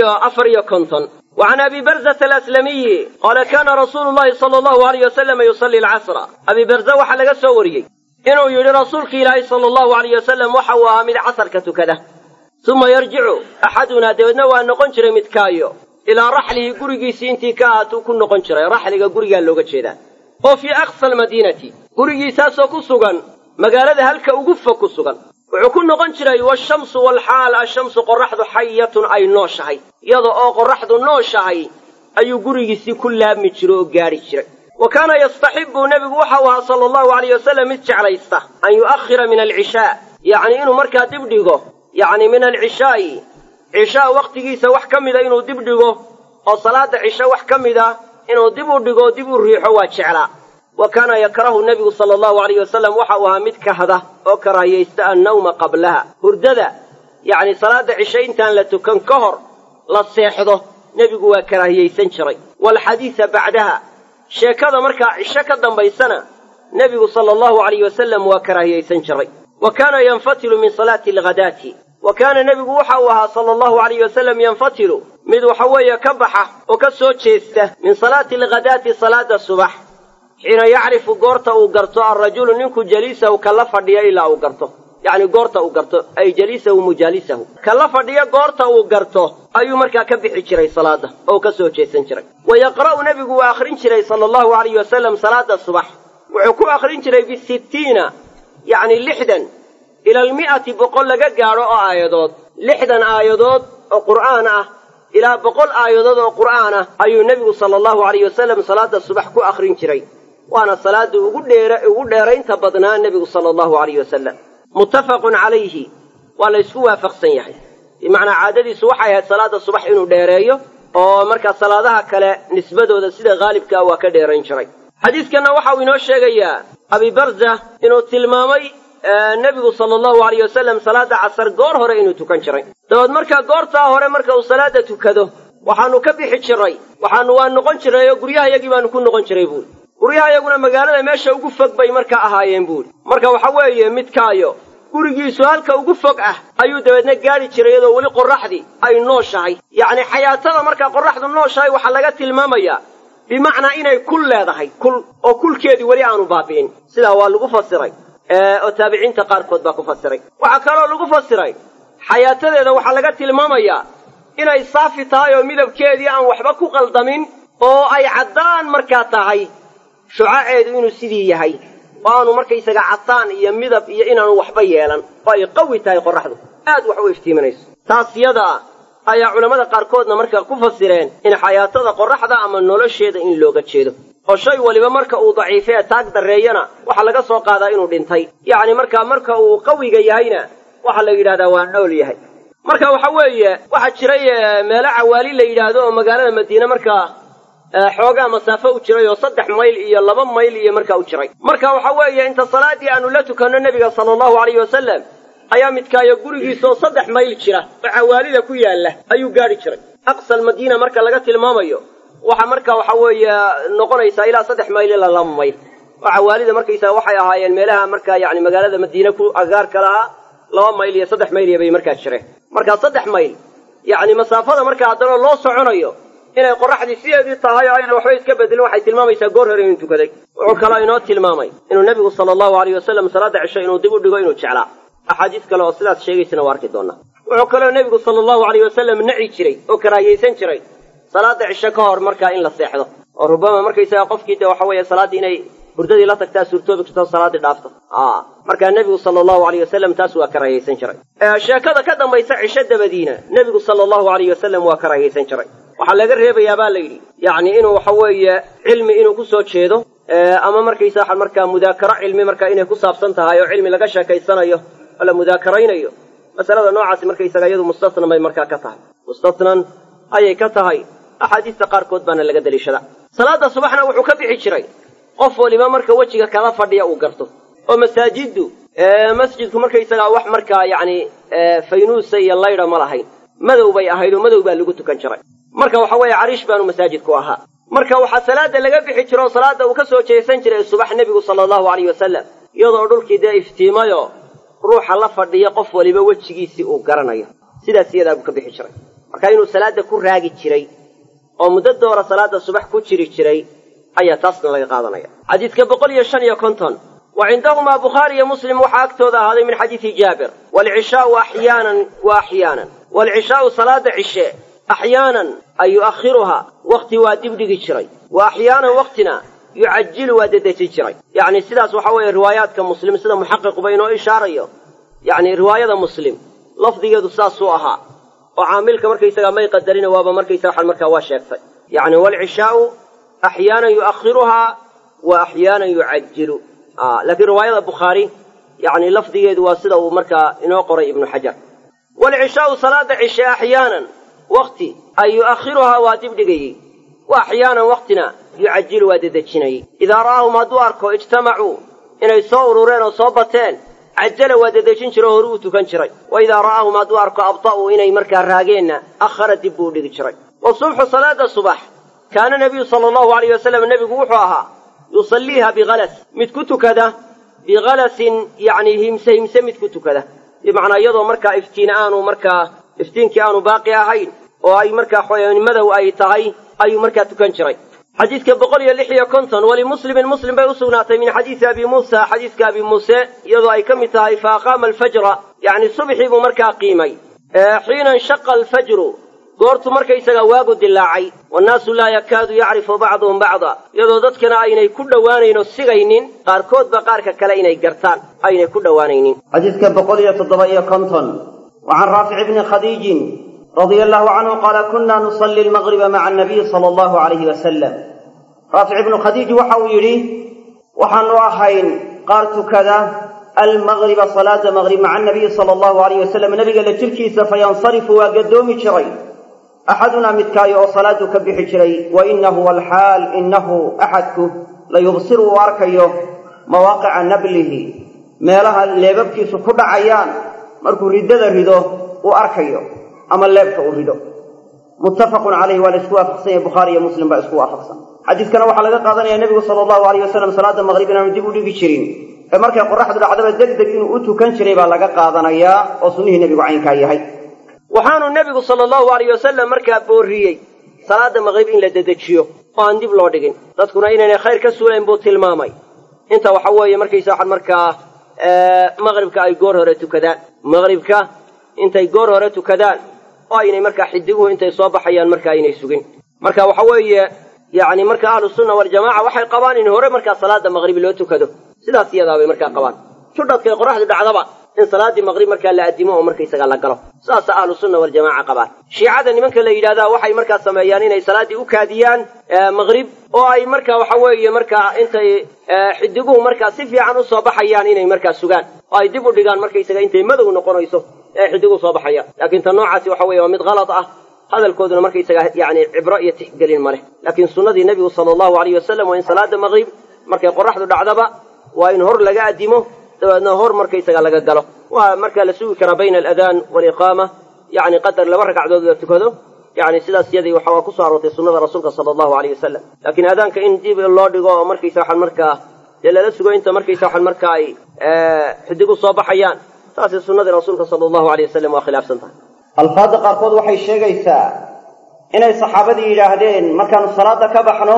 154 وعن أبي برزة الأسلمي قال كان رسول الله صلى الله عليه وسلم يصلي العصر أبي برزة وحلق السوري إنه يري رسولك إلهي صلى الله عليه وسلم وحوها من عصر كتكده ثم يرجع أحدنا دودنا وأن نقنشر متكايو إلى رحله قرقي سينتي كاتو كن نقنشر رحله قرقي اللوغة شيدا وفي أقصى المدينة قرقي ساسو كسوغان مقالة هلك أقف كسوغان وعكون نقنشري والشمس والحال الشمس قرحض حية أي نوشهي يضع قرحض نوشهي أي قرقسي كلها مجرو قاري شري وكان يستحب نبي وحوها صلى الله عليه وسلم عليه أن يؤخر من العشاء يعني إنه مركا دبدقه يعني من العشاء عشاء وقت جيسا وحكم إذا إنه دبدقه أو صلاة عشاء وحكم إذا إنه دبدقه دبو الريح واتشعلا وكان يكره النبي صلى الله عليه وسلم وحوها متكهذا وكره يستاء النوم قبلها هرددا يعني صلاة عشاء انتان لتكن كهر للصيحضه نبي وكره يسنشري والحديث بعدها sheekada markaa cisho ka dambaysana nebigu sala allahu alayhi wasalam waa karaahiyaysan jiray wa kaana yanfatilu min salaati alghadaati wa kaana nebigu waxa uu ahaa sala allahu alayhi wasalam yanfatilu mid waxa weeye ka baxa oo ka soo jeesta min salaati alghadaati salaada subax xiina yacrifu goorta uu garto alrajulu ninku jaliisahu kala fadhiya ilaa uu garto yacni goorta uu garto ay jaliisahu mujaalisahu kala fadhiya goorta uu garto ayuu markaa ka bixi jiray salaada oo ka soo jeesan jiray wayaqra'u nebigu waa akhrin jiray sala allahu alayhi wasalam salaada subax wuxuu ku akhrin jiray bisittiina yacni 60 ila 100 boqol laga gaadho oo aayadood 60 aayadood oo qur'aan ah ilaa 100 aayadood oo qur'aan ah ayuu nebigu sala allahu alayhi wasalam salaada subax ku akhrin jiray waana salaada ugu dheeraynta badnaa nebigu sala allahu alayhi wasalam muttafaqun calayhi waa la isku waafaqsan yahay bimacnaa caadadiisu waxay ahayd salaada subax inuu dheereeyo oo markaa salaadaha kale nisbadooda sida haalibkaa waa ka dheerayn jiray xadiidkanna waxa uu inoo sheegayaa abi barza inuu tilmaamay nebigu sala allahu alayh wasalam salaada casar goor hore inuu tukan jiray dabeed markaa goortaa hore marka uu salaada tukado waxaanu ka bixi jiray waa noqon jiray oo guryahayagii baanu ku noqon jiray buuri guryahayaguna magaalada meesha ugu fog bay markaa ahaayeen buuri marka waxa weeye midkaayo gurigiisu halka ugu fog ah ayuu dabeedna gaari jiray iyadoo weli qorraxdii ay nooshahay yacni xayaatada markaa qorraxdu nooshahay waxaa laga tilmaamayaa bimacnaa inay kul leedahay oo kulkeedii weli aanu baabi'in sidaa waa lagu fasiray oo taabiciinta qaarkood baa ku fasiray waxaa kaloo lagu fasiray xayaatadeeda waxaa laga tilmaamayaa inay saafi tahay oo midabkeedii aan waxba ku qaldamin oo ay caddaan markaa tahay shucaceedu inuu sidii yahay waanu markaysaga cataan iyo midab iyo inaanu waxba yeelan oo ay qawi tahay qorraxdu aad wax u iftiiminayso taas yada ayaa culamada qaarkoodna markaa ku fasireen in xayaatada qorraxda ama nolosheeda in looga jeedo oo shay waliba marka uu daciifee taag darreeyana waxaa laga soo qaadaa inuu dhintay yacni marka uu qawiga yahayna waxaa la yidhahdaa waa nool yahay marka waxa weeye waxaa jiray meelo cawaali la yidhaahdo oo magaalada madiine markaa xoogaa masaafo u jiray oo 3 mayl iyo 2 mayl iyo markaa u jiray marka waxa weeye inta salaadii aanu la tukanno nebiga sallallahu alayhi wasallam ayaa midkaayo gurigiisoo 3 mayl jira oo cawaalida ku yaala ayuu gaari jiray aqsal madiina marka laga tilmaamayo waxa weeye noqonaysaa ilaa 3 mayl ilaa 2 mayl oo cawaalida markaysaa waxay ahaayeen meelaha markaa yacni magaalada madiine ku agaarka lahaa 2 mayl iyo 3 mayl bay markaa jireen marka 3 mayl yacni masaafada markaa haddana loo soconayo inay qorraxdii sideedii tahay oo ayna waxba iska bedelin waxay tilmaamaysaa goor hore inuu tukaday wuxuu kaloo inoo tilmaamay inuu nebigu sallallahu alayhi wasallam salaada cisho inuu dib u dhigo inuu jeclaa axaadiis kale oo sidaas sheegaysana waa arki doonaa wuxuu kaloo nebigu sallallahu alayhi wasallam naci jiray oo karaahiyeysan jiray salaada cisho ka hor markaa in la seexdo oo rubama markaysaga qofkii waxa weeye salaaddii inay hurdadii la tagtaa suurtoobi karto salaaddii dhaafto markaa nebigu sallallahu alayhi wasallam taas waa karaahiyeysan jiray sheekada ka dambaysa cisho dabadiina nebigu sallallahu alayhi wasallam waa karaahiyeysan jiray waxaa laga reebayaa baa la yidhi yacni inuu waxa weeye cilmi inuu ku soo jeedo ama markaysa waxaan markaa mudaakaro cilmi markaa inay ku saabsan tahay oo cilmi laga sheekaysanayo oo la mudaakaraynayo masalada noocaasi markaysaga iyadu mustasnan bay markaa ka tahay mustasnan ayay ka tahay axaadiista qaarkood baana laga daliishada salaada subaxna wuxuu ka bixi jiray qof waliba marka wejiga kala fadhiya uu garto oo masjidku markaysaga wax markaa yacni faynuusa iyo laydha ma lahayn madow bay ahayd oo madow baa lagu tukan jiray marka waxa weeye cariish baanu masaajidku ahaa marka waxaa salaada laga bixi jiro oo salaada uu ka soo jeesan jiray subax nebigu sallallahu alayhi wasallam iyadoo dhulkii dee iftiimayo ruuxa la fadhiya qof waliba wejigiisii uu garanayo sidaas iyadaa buu ka bixi jiray marka inuu salaada ku raagi jiray oo muddo doora salaada subax ku jiri jiray ayaa taasna laga qaadanaya xadiidka 155 وعندهما بخاري ومسلم وحاكتوذا هذا من حديث جابر والعشاء أحيانا والعشاء صلاة عشاء أحيانا أي يؤخرها وقت وادب دقشري وأحيانا وقتنا يعجل واددت الشري يعني سلاس وحوي روايات كمسلم سلا محقق بينه إشاريه يعني رواية مسلم لفظي يدساس سوءها وعاملك مركيسا ما يقدرين وابا مركيسا حال مركا واشيكفي يعني والعشاء أحيانا يؤخرها وأحيانا يعجل لكن رواية البخاري يعني لفظي يدواسده ومركا إنه قرأ ابن حجر والعشاء صلاة عشاء أحيانا وقتي أي يؤخرها وادب دقي وأحيانا وقتنا يعجل واددتشني إذا رأهم أدواركو اجتمعوا إن يصوروا رين وصوبتين عجل واددتشن شرو هروتو كان شري وإذا رأهم أدواركو أبطأوا إن مركا راقين أخر الدبو دقي شري والصبح صلاة الصباح كان النبي صلى الله عليه وسلم النبي قوحها يصليها بغلس متكتو كذا بغلس يعني همسة متكتو كذا بمعنى يضو مركا افتينان ومركا افتين كانوا باقي هين وأي مركا حيوان مذو أي تهي أي مركا تكنشري حديث كبقولي اللحية كنتن مسلم بيوصونات من حديث أبي موسى حديث كأبي موسى يضو أي كم تهي فأقام الفجر يعني الصبح بمركا قيمي حين انشق الفجر قرت مركا يسقواقو الدلاعي والناس لا يكاد يعرف بعضهم بعضا يضو ذاتكنا أين كل وانين السغينين قاركود بقارك كلاين قرتان أين كل وانين حديث كبقولي الضبائية كنتن وعن رافع بن خديج رضي الله عنه قال كنا نصلي المغرب مع النبي صلى الله عليه وسلم رافع بن خديج وحويري وحنوحين قالت كذا المغرب صلاة مغرب مع النبي صلى الله عليه وسلم النبي قال لتركيس فينصرف وقدوم شري أحدنا متكاي وصلاة كبح شري وإنه والحال إنه أحدك ليبصر واركيه مواقع نبله ما لها اللي ببكي سكب عيان مركو ردد الردو واركيه أما اللابك أريده متفق عليه والإسكوة فقصية بخاري مسلم بإسكوة فقصة حديث كان وحلقة قاضني النبي صلى الله عليه وسلم صلاة المغرب نجيبه لي بشرين فمركا قرحة العدبة دقدق إنه أتو كان شريبا لقى قاضني وصنيه النبي وعين كايهي وحان النبي صلى الله عليه وسلم مركا بوريي صلاة المغرب إن لددتشيو وان ديب لودقين تذكرنا إنني خير كسولين بوت المامي انت وحوي مركا يساحل مركا مغربك أي قور هرتو كدان مغربك انت يقور هرتو كدان oo inay marka xidigu intay soo baxayaan marka inay sugin marka waxa weeye yaani marka ahlus sunna wal jamaa waxay qabaan in hore marka salaada maghrib loo tukado sidaas iyadaa bay markaa qabaan shudhadkay qoraxdu dhacdaba in salaadii maqrib markaa la addimo oo markaysaga la galo saasa ahlu sunna wal jamaaca qabaan shiicada nimanka la yidhahdaa waxay markaa sameeyaan inay salaadii u kaadiyaan maqrib oo ay markaa waxa weeye markaa intay xidiguhu markaa si fiican u soo baxayaan inay markaa sugaan oo ay dib u dhigaan markaysaga intay madow noqonayso ee xidiguhu soo baxayaan laakiin tan noocaasi waxa weeye waa mid qalad ah hadalkooduna markaysaga yani cibro iyo tixgelin ma leh laakiin sunnadii nebigu sala allahu alayh wasalam waa in salaada maqrib markay qoraxdu dhacdaba waa in hor laga addimo dabeedna hor markaysaga laga galo waa markaa la sugi karaa bayna aladaan waaliqaama yani qadar 2 ragcadood la tukado yani sidaas yadii waxaa ku soo aroortay sunnada rasuulka sala allahu alayh wasalam laakiin aadaanka in dib loo dhigo oo markaysa waxaan markaa dee lala sugo inta markaysa waxaan markaa ay xidigu soo baxayaan taasi sunnadii rasuulka sala allahu alayh wasalam waa khilaafsan tahay alfaada qaarkood waxay sheegaysaa inay saxaabadii yidhaahdeen markaanu salaada ka baxno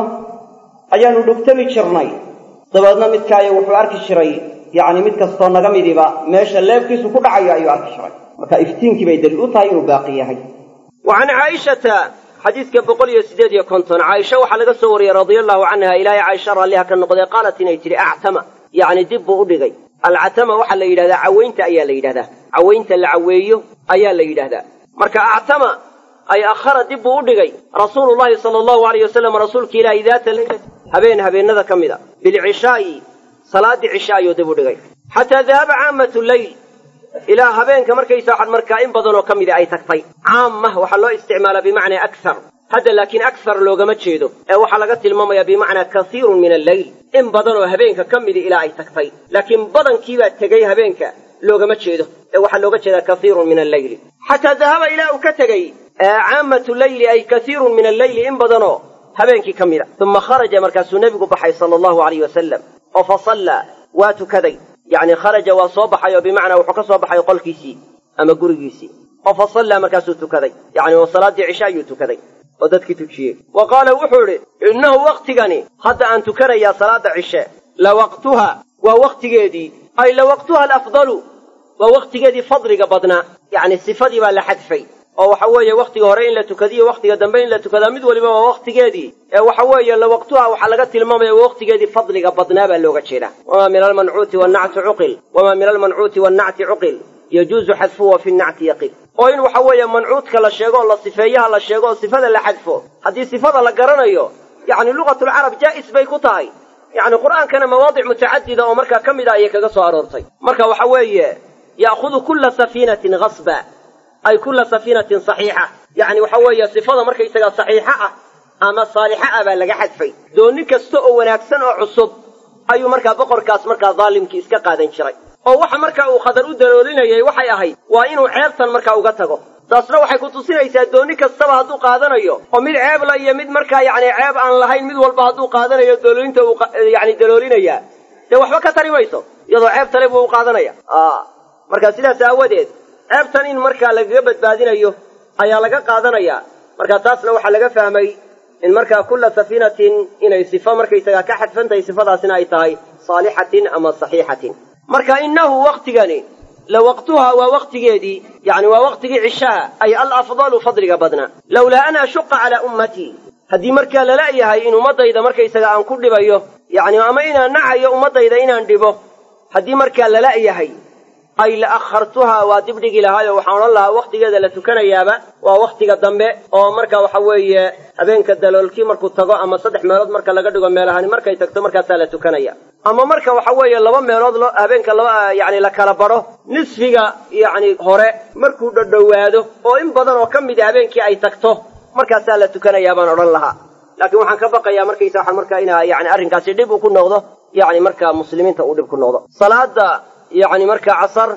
ayaanu dhugtami jirnay dabeedna midkaayo wuxuu arki jiray yani mid kastoo naga midiba meesha leebkiisu ku dhacayo ayuu arki jiray marka iftiinkii bay daliil u tahay inuu baaqi yahay وعن عائشة حديث كبقول يسديد يكونتون عائشة وحلقة سوري رضي الله عنها إلهي عائشة رضيها كالنقضي قالت نيتري أعتمى يعني دب أدغي العتمى وحل إلى عوينت أيا ليلة عوينت العويه أيا ليلة مركا أعتمى أي أخر دب أدغي رسول الله صلى الله عليه وسلم رسولك إلهي ذات الليلة هبين نذا كمذا بالعشاء صلاة عشاء يدب أدغي حتى ذهب عامة الليل إلى هبينك مركيسا حد مركا إن بدنو كمذا أي تكفي عامة وحلو استعمال بمعنى أكثر هذا لكن أكثر لو قمت شيدو وحلقت الماما بمعنى كثير من الليل إن بدنو هبينك كمذا إلى أي تكفي لكن بدن كيبا تجي هبينك لو قمت شيدو وحلو قتشدا كثير من الليل حتى ذهب إلى أكتجي عامة الليل أي كثير من الليل إن بدنو هبينك كمذا ثم خرج مركز النبي بحي صلى الله عليه وسلم وفصلى واتكذي يعني خرج وصبح بمعنى وحكى يقول كيسي أما قرقيسي وفصلى مركز تكذي يعني وصلاة عشاء تكذي ودتك تكشيه وقال وحوري إنه وقت غني حتى أن تكري يا صلاة عشاء لوقتها ووقت جدي أي لوقتها الأفضل ووقت جدي فضل قبضنا يعني الصفة ولا حذفي أو حوالي وقت هورين لا تكذي وقت جنبين لا تكذا مد ولا وقت جدي وحوالي لوقتها وحلقت الماما وقت جدي فضل قبضنا باللغة شيرة وما من المنعوت والنعت عقل وما من المنعوت والنعت عقل يجوز حذفه في النعت يقل وإن وحوالي منعوت كلا شيء الله صفيها لا شيء صفة لا حذفه هذه صفة لا قرنيه يعني لغة العرب جائز بيكوتاي يعني القرآن كان مواضع متعددة ومركا كم إذا يكجسوا أرورتي مركا وحوالي يأخذ كل سفينة غصبا أي كل سفينة صحيحة يعني وحوية صفة مركا يسجى صحيحة أما صالحة أبا لقى حذفي دونك السوء ونكسن عصب أي مركا بقر كاس مركا ظالم كيس كقادن شري أو وح مركا وخضر ودلولين يي وحي أهي وإنه عيبتا مركا وقتها taasna waxay ku tusinaysaa dooni kastaba hadduu qaadanayo oo mid ceeb la iyo mid markaa yani ceeb aan lahayn mid walba hadduu qaadanayo daloolinta uu yani daloolinaya de waxba ka tari mayso iyadoo ceeb tale buu qaadanaya marka sidaas aawadeed ceebtan in markaa lagaga badbaadinayo ayaa laga qaadanaya marka taasna waxaa laga fahmay in markaa kulla safinatin inay sifo markaysaga ka xadfantahay sifadaasina ay tahay saalixatin ama saxiixatin marka innahu waqtigani لوقتها ووقت جدي يعني ووقت عشاء أي الأفضل فضل بدنا لولا أنا أشق على أمتي هذه مركا لا هي إنه مضى إذا مركا يسجع عن كل بيو يعني أما إنا نعي ومضى إذا إنا ندبه هذه مركا لا هي أي لأخرتها وتبدأ لها وحول الله وقت جدا لتكن يابا ووقت قدام به أو مركا وحوي أبين كدلول كي مركو تجا أما صدق مرض مركا لقدر جمالها يعني مركا يتكتم مركا ثالث تكن يا أما مركا وحوي لما مرض أبين كلا يعني لكربره نصفها يعني هراء مركو الدواده أو إن بدن وكم بدأ أبين كي أي تكته مركا ثالث تكن يابا نور الله لكن وحن كبقى يا مركا يساح مركا إنا يعني أرن كاسيدب وكل نقضة يعني مركا مسلمين تقول بكل نقضة صلاة يعني مركا عصر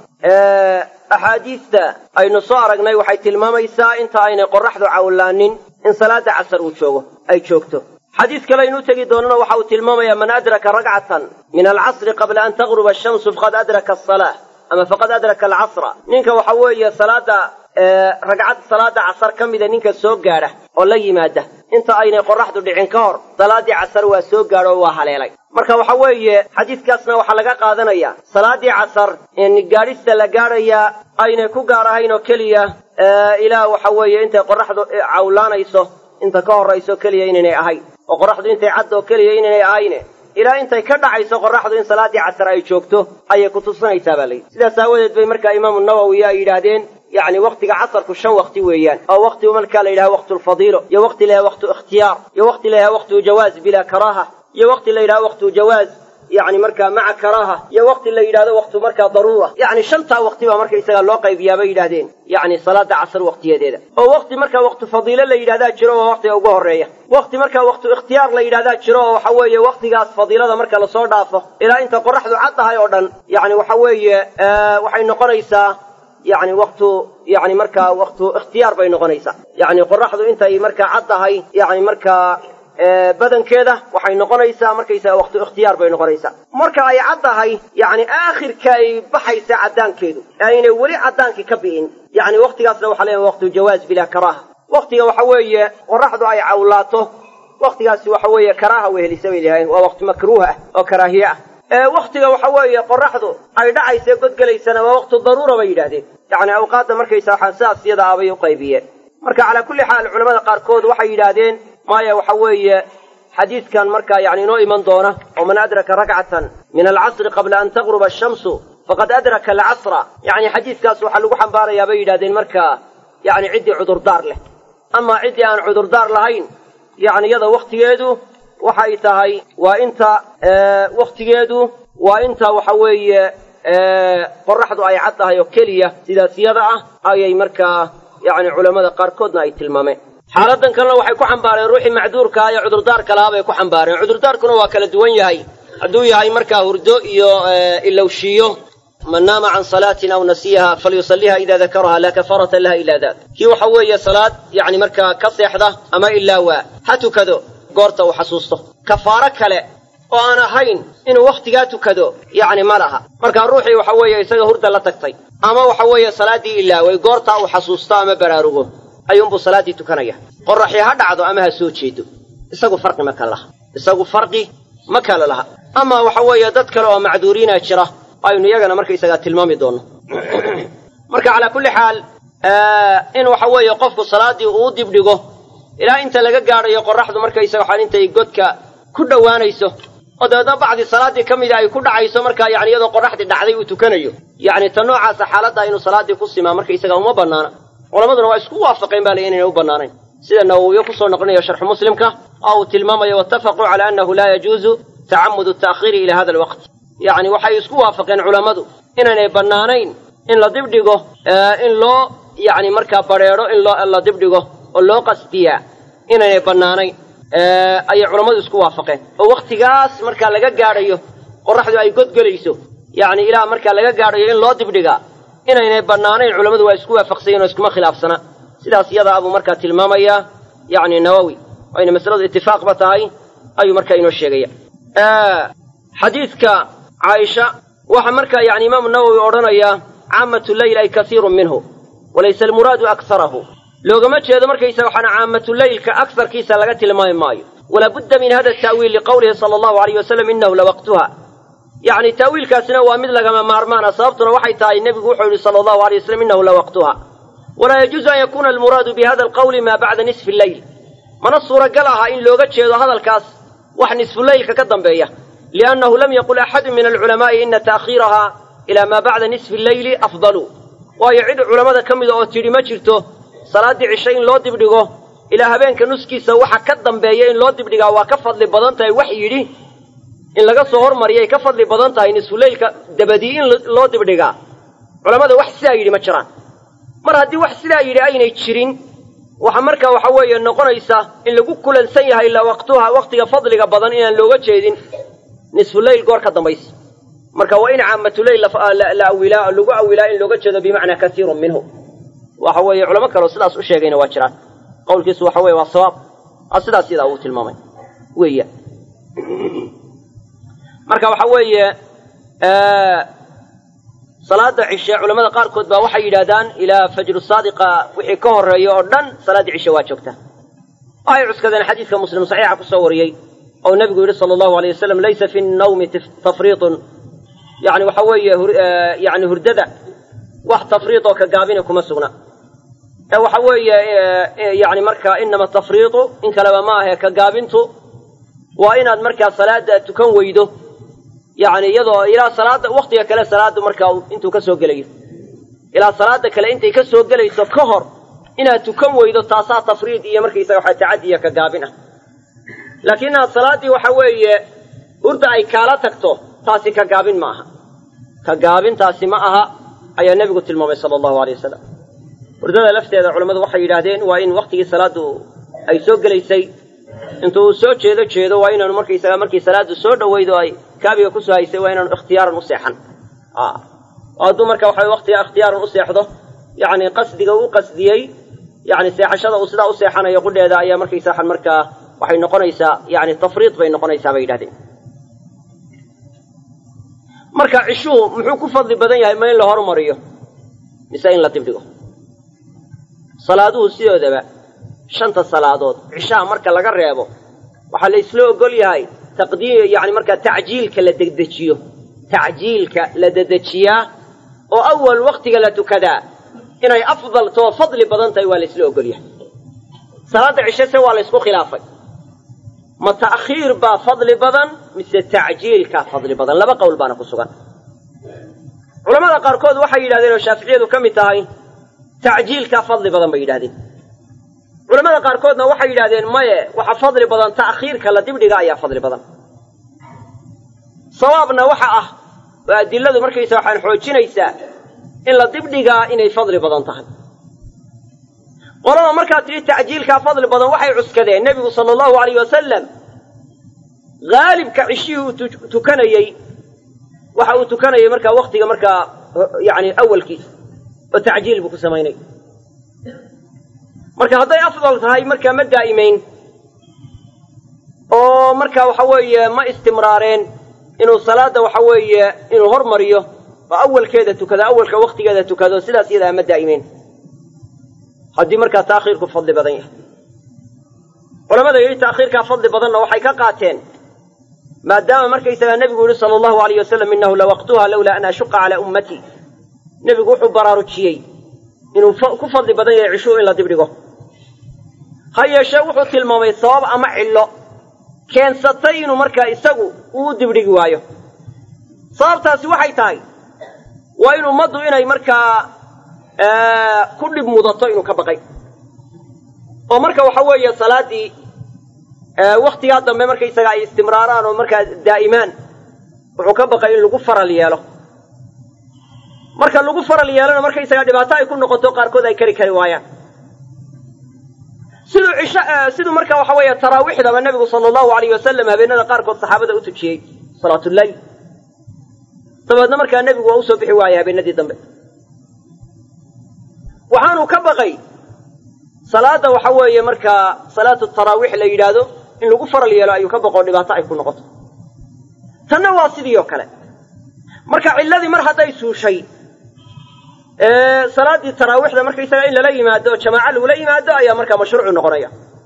أحاديث أي نصارى جناي وحيت الماما يسا أنت أين قرحذو عولانين إن صلاة عصر وشوه أي شوكته حديث كلا ينوتجي دوننا وحوت الماما يا من أدرك ركعة من العصر قبل أن تغرب الشمس فقد أدرك الصلاة أما فقد أدرك العصر نينك وحوي صلاة ركعة صلاة عصر كم إذا نينك السوق جاره ولا يماده أنت أين قرحذو دعنكار صلاة عصر وسوق جاره وحليلي marka waxa weeye xadiiskaasna waxa laga qaadanaya salaadii casar in gaarista la gaaraya ayna ku gaarahayn oo kaliya ilaa waxa weeye inta qorraxdu cawlaanayso inta ka horeyso kaliya inay ahay oo qorraxdu intay cad oo kaliya inay ahayne ilaa intay ka dhacayso qorraxdu in salaaddii casar ay joogto ayay ku tusinaysaa baa layidhi sidaas aawadeed bay markaa imaamu nawowi ay yidhaahdeen yacni waqtiga casarku 5 waqti weeyaan oo waqtigu markaa la yidhaha waqtulfadiilo iyo waqti la yidhaha waqtu ikhtiyaar iyo waqti la yidhaha waqtu jawaaz bilaa karaaha iyo waqti la yidhaha waqtu jawaaz يعني مركا مع كراهة يا وقت اللي يداه وقت مركا ضرورة يعني شنطة وقت ما مركا يسأل الله قيب يا بيدادين يعني صلاة عصر وقت يديده أو وقت مركا وقت فضيلة اللي يداه شروه وقت أوجه الرية وقت مركا وقت اختيار اللي يداه شروه وحوي وقت قاس فضيلة مركا لصور ضعفه إلى أنت قرح ذو عطها يوردن يعني وحوي وحين قريسة يعني وقت يعني مركا وقت اختيار بين قريسة يعني قرح ذو أنت مركا عطها يعني مركا badankeeda waxay noqonaysaa markaysaa waqti ikhtiyaar bay noqonaysaa marka ay caddahay yani aakhirka ay baxaysa cadaankeedu ayna wali cadaankii ka bi'in yani waqtigaasna waxa leeyahay waqti jawaaz bila karaaha waqtiga waxa weeye qorraxdu ay cawlaato waqtigaasi waxa weeye karaaha wehelisa weeyahay waa waqti makruuh ah oo karaahiye ah waqtiga waxa weeye qorraxdu ay dhacaysa godgalaysana waa waqti daruura bay yiraahdeen yani awqaadda markaysaa xasaasiyada abay u qaybiyeen marka ala kulli xaal culimada qaarkood waxay yiraahdeen مايا وحوي حديث كان مركا يعني نوع من دونه ومن أدرك ركعة من العصر قبل أن تغرب الشمس فقد أدرك العصر يعني حديث كاس وحلو حنبار يا بيدا دين مركا يعني عدي عذر دار له أما عدي أن عذر دار لهين يعني يدا وقت يدو وحيتهاي وإنت وقت يدو وإنت وحوي قرحدو أي عطها يوكلية سيدا سيادة أي مركا يعني علماء قاركودنا أي تلمامين حالدان كلنا waxay ku xambaareen ruuxi macduurka iyo cudurdaarka laabay ku xambaareen cudurdaarkuna waa kala duwan yahay haduu yahay marka hurdo iyo ilowshiyo man naama an salatina aw nasiha falyusalliha idha dhakaraha la kafarata laha illa dhat ki waxa weeye salaad yaani marka ka seexda ama illa waa hatukado goorta uu xasuusto kafaara kale oo aan ahayn inuu waqtiga tukado yaani malaha marka ruuxi waxa weeye isaga hurda la tagtay ama waxa weeye salaadii illa way goorta uu xasuusto ama baraarugo ayuunbu salaadii tukanaya qorraxi ha dhacdo ama ha soo jeedo isagu farqi ma kala laha ama waxa weeye dad kale oo macduuriina jira aynu iyagana markay isaga tilmaami doono marka ala kulli xaal in waxa weeye qofku salaadii uu dib dhigo ilaa inta laga gaarayo qorraxdu markay isaga xalintay godka ku dhawaanayso oo dadba bacdi salaadii kamid ay ku dhacayso marka yaani iyadoo qorraxdi dhacday uu tukanayo yaani tan noocaas xaaladda inuu salaadii ku simaa markay isaga uma banaana culamaduna waa isku waafaqeen baa inay u banaanayn sida Nawawi ku soo noqonayo sharh muslimka oo tilmaamayo wattafaqu ala annahu la yajuzu ta'ammud at-ta'khir ila hada al-waqt yani waxay isku waafaqeen culimadu inay banaanayn in la dibdhigo in loo yani marka bareero in la dibdhigo oo loo qasbiya inay banaanayn ay culimadu isku waafaqeen oo waqtigaas marka laga gaarayo qorraxdu ay godgalayso yani ila marka laga gaarayo in loo dibdhiga inay banaanayn culimadu waa isku waafaqsan oo iskuma khilaafsana sidaas iyada abu marka tilmaamaya yani Nawawi ayna masalada ittifaaq batahay ayu marka inoo sheegaya xadiiska Aisha waxa marka yani Imam Nawawi oranaya aamatu layl ay kathirun minhu walaysa almuradu aktharuhu loogama jeedo markaysa waxana aamatu laylka aktharkiisa laga tilmaamay maayo wala budda min hada ta'wil liqawlihi sallallahu alayhi wasallam innahu la waqtuha يعني تأويل كاسنا وامد لغا مارمان أصابتنا وحي تاي النبي وحي صلى الله عليه وسلم إنه لوقتها ولا يجوز أن يكون المراد بهذا القول ما بعد نصف الليل من الصورة قالها إن لوغت شيء هذا الكاس وح نصف الليل كقدم بيه لأنه لم يقل أحد من العلماء إن تأخيرها إلى ما بعد نصف الليل أفضل ويعد علماء كم إذا أتري ما جرته صلاة عشرين لو دبدغه إلى هبين كنسكي سوحا قدم بيه إن لو دبدغه وكفض لبضانته وحي لي in laga soo hormariyay ka fadli badan tahay nisfuleelka dabadiin loo dibdhiga culimada wax sidaa yiri ma jiraan mar hadii wax sidaa yiri aynay jirin waxa marka waxa weeye noqonaysa in lagu kulansan yahay la waqtuha waqtiga fadliga badan inaan looga jeedin nisfuleyl goor ka dambays marka waa in aamatulayl la awila lagu awila in looga jeedo bimaana kathirun minhu waxa weeye culimo kale sidaas u sheegayna waa jiraan qowlkiisu waxa weeye waa sabab sidaas sida uu tilmaamay weeyaa marka waxa weeye salaada cisha culimada qaar kood baa waxay yiraahdaan ila fajr sadiqa wixii ka horeeyo oo dhan salaada cisha waa joogta ay cuskadeen xadiiska muslim saxiixa ku soo wariyay oo nabigu yiri sallallahu alayhi wasallam laysa fi an-nawm tafriit yani waxa weeye yani hurdada wax tafriit oo ka gaabina kuma sugna waxa weeye yani marka inma tafriit in kala ma aha ka gaabintu waa inaad markaa salaada tukan weydo yani iyadoo ilaa salaada waqtiga kale salaada markaa intuu ka soo gelayo ilaa salaada kale intay ka soo gelayso ka hor inaad tukan weydo taasaa tafriid iyo markaysaga waxa tacadiya ka gaabin ah laakiin salaadii waxa weeye hurda ay kaala tagto taasi ka gaabin ma aha ka gaabintaasi ma aha ayaa nabigu tilmaamay sallallahu alayhi wasallam hurdada lafteeda culimadu waxay yiraahdeen waa in waqtigii salaadu ay soo gelaysay intuu soo jeedo waa inaanu markaysaga markii salaadu soo dhawaydo ay kaabiga ku soo haysay waa inaanu ikhtiyaaran u seexan hadduu marka waxa waqtiga ikhtiyaaran u seexdo yani qasdiga uu qasdiyey yani seexashada uu sidaa u seexanayo qudheeda ayaa markaysaa markaa waxay noqonaysaa yani tafriid bay noqonaysaa bay yidhahdeen marka cishuhu muxuu ku fadli badan yahay ma in la horumariyo mise in la dibdhigo salaaduhu sidoodaba 5 salaadood cishaha marka laga reebo waxaa la isla ogol yahay taqdiim yani marka tacjiilka la dedejiyaa oo awal waqtiga la tukadaa inay afdal too fadli badan tahay waa la isla ogol yahay salaada cisho waa la isku khilaafay ma ta'khiir baa fadli badan mise tacjiilka fadli badan laba qowl baana ku sugan culimada qaarkood waxay yiraahdeen oo shaafiiciyadu ka mid tahay tacjiilka fadli badan bay yiraahdeen culimada qaarkoodna waxay yiraahdeen maye waxa fadli badan ta'khiirka la dibdhiga ayaa fadli badan sawaabna waxa ah adilladu markaysa waxaan xoojinaysaa in la dibdhigaa inay fadli badan tahay qolada markaa tii tacjiilka fadli badan waxay cuskadeen nabigu sallallahu alayhi wasallam gaalibka cishii tukanayay waxa uu tukanayay markaa waqtiga markaa yani awalkiisa oo tacjiil buu ku samaynay marka hadday afdal tahay markaa ma daa'imayn oo markaa waxa weeye ma istimraareen inuu salaada waxa weeye inuu hormariyo oo awalkeeda tukado awalka waqtigeeda tukado sidaas iyada ma daa'imayn haddii markaa ta'khiirku fadli badan yahay culamada yidhi ta'khiirka fadli badanna waxay ka qaateen maadaama markaysaga nabigu yidhi sallallahu alayhi wasallam innahu lawaqtuha lawla an ashuqa ala ummati nabigu wuxuu baraarujiyey inuu ku fadli badan yahay cisho in la dibdhigo ha yeeshee wuxuu tilmaamay sabab ama cillo keensatay inuu markaa isagu uu dibdhigi waayo sababtaasi waxay tahay waa in ummaddu inay markaa ku dhib mudato inuu ka baqay oo marka waxa weeye salaadii waqtigaa dambe markaysaga ay istimraaraan oo markaa daa'imaan wuxuu ka baqay in lagu faral yeelo marka lagu faral yeelana markaysaga dhibaato ay ku noqoto qaarkood ay kari waayaan siduu marka waxa weeye taraawiixdaba nabigu sallallahu alayhi wasallam habeenada qaarkood saxaabada u tujiyey salaatullayl dabeedna markaa nabigu waa usoo bixi waayay habeenadii dambe waxaanu ka baqay salaada waxa weeye markaa salaatu taraawiix la yidhaahdo in lagu faral yeelo ayuu ka baqo dhibaato ay ku noqoto tanna waa sidii oo kale marka cilladii mar hadday suushay salaadii taraawiixda markaysaga in lala yimaado jamaaca lagula yimaado ayaa markaa mashruucu noqonaya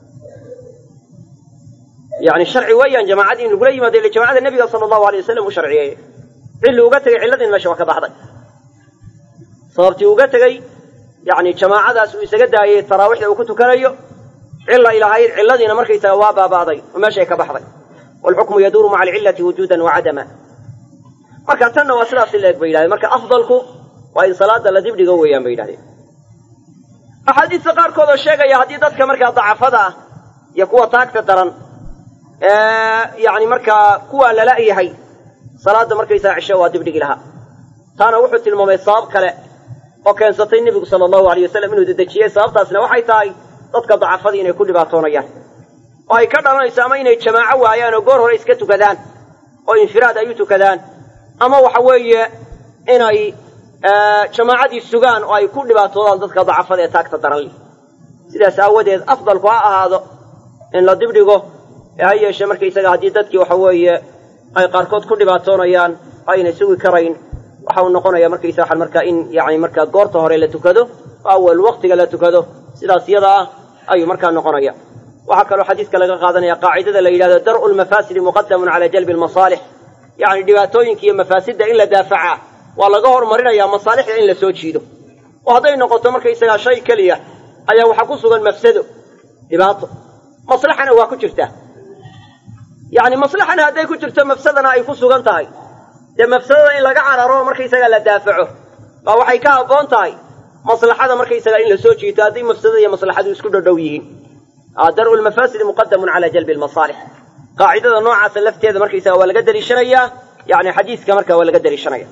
yani sharci weeyaan jamaacadii in lagula yimaado ila jamaacada nabiga sallallahu alayhi wasallam uu sharciyeeyey cilli uga tegay cilladii meesha waa ka baxday sababtii uga tegay يعني جماعة سويسجد هي تراويح لو كنت كريو علة إلى هاي العلة مركي توابا بعضي وما شيء كبحضي والحكم يدور مع العلة وجودا وعدما مركا تنا وصلات اللي بينها مركا أفضلكم وإن صلاة الذي بدي قوي يا بينها أحاديث ثقار كذا الشيء يا حديثك مركا ضعف هذا يكون طاق ترى يعني مركا كوا لا هي صلاة مركا ساعة الشواد بدي لها تانا وحدت المميصاب كلا وكان سطين النبي صلى الله عليه وسلم إنه ددشيء صابتاسنا waxay tahay dadka dacafada inay ku dhibaatoonayaan oo ay ka dhalanaysaa ama inay jamaaco waayaan oo goor hore iska tukadaan oo infiraad ay u tukadaan ama waxa weeye inay jamaacadii sugaan oo ay ku dhibaatoodaan dadka dacafada ee taagta daran sidaas aawadeed afdalku ha ahaado in la dibdhigo ay yeeshay markaysaga hadii dadkii waxa weeye ay qaarkood ku dhibaatoonayaan ayna sugi karayn waxa uu noqonayaa markaysa waxa marka in yaani marka goorta hore la tukado awal waqtiga la tukado sidaas iyada ayuu marka noqonaya waxa kale oo xadiiska laga qaadanaya qaacidada la yiraahdo dar'ul mafasid muqaddamun ala jalb al masalih yaani dhibaatooyinka iyo mafaasidda in la daafaca waa laga hormarinaya masaalixda in la soo jiido oo haday noqoto markaysa shay kaliya ayaa waxa ku sugan mafsado dhibaato maslaxana waa ku jirta yacni maslaxana hadday ku jirto mafsadana ay ku sugan tahay dee mafsadada in laga cararo markaysaga la daafaco baa waxay ka habboon tahay maslaxada markaysaga in la soo jiito haddii mafsadada iyo maslaxadu isku dhodhow yihiin dar'u lmafaasidi muqadamun cala jalbi almasaalix qaacidada noocaasa lafteeda markaysaga waa laga daliishanayaa yani xadiiska marka waa laga daliishanaya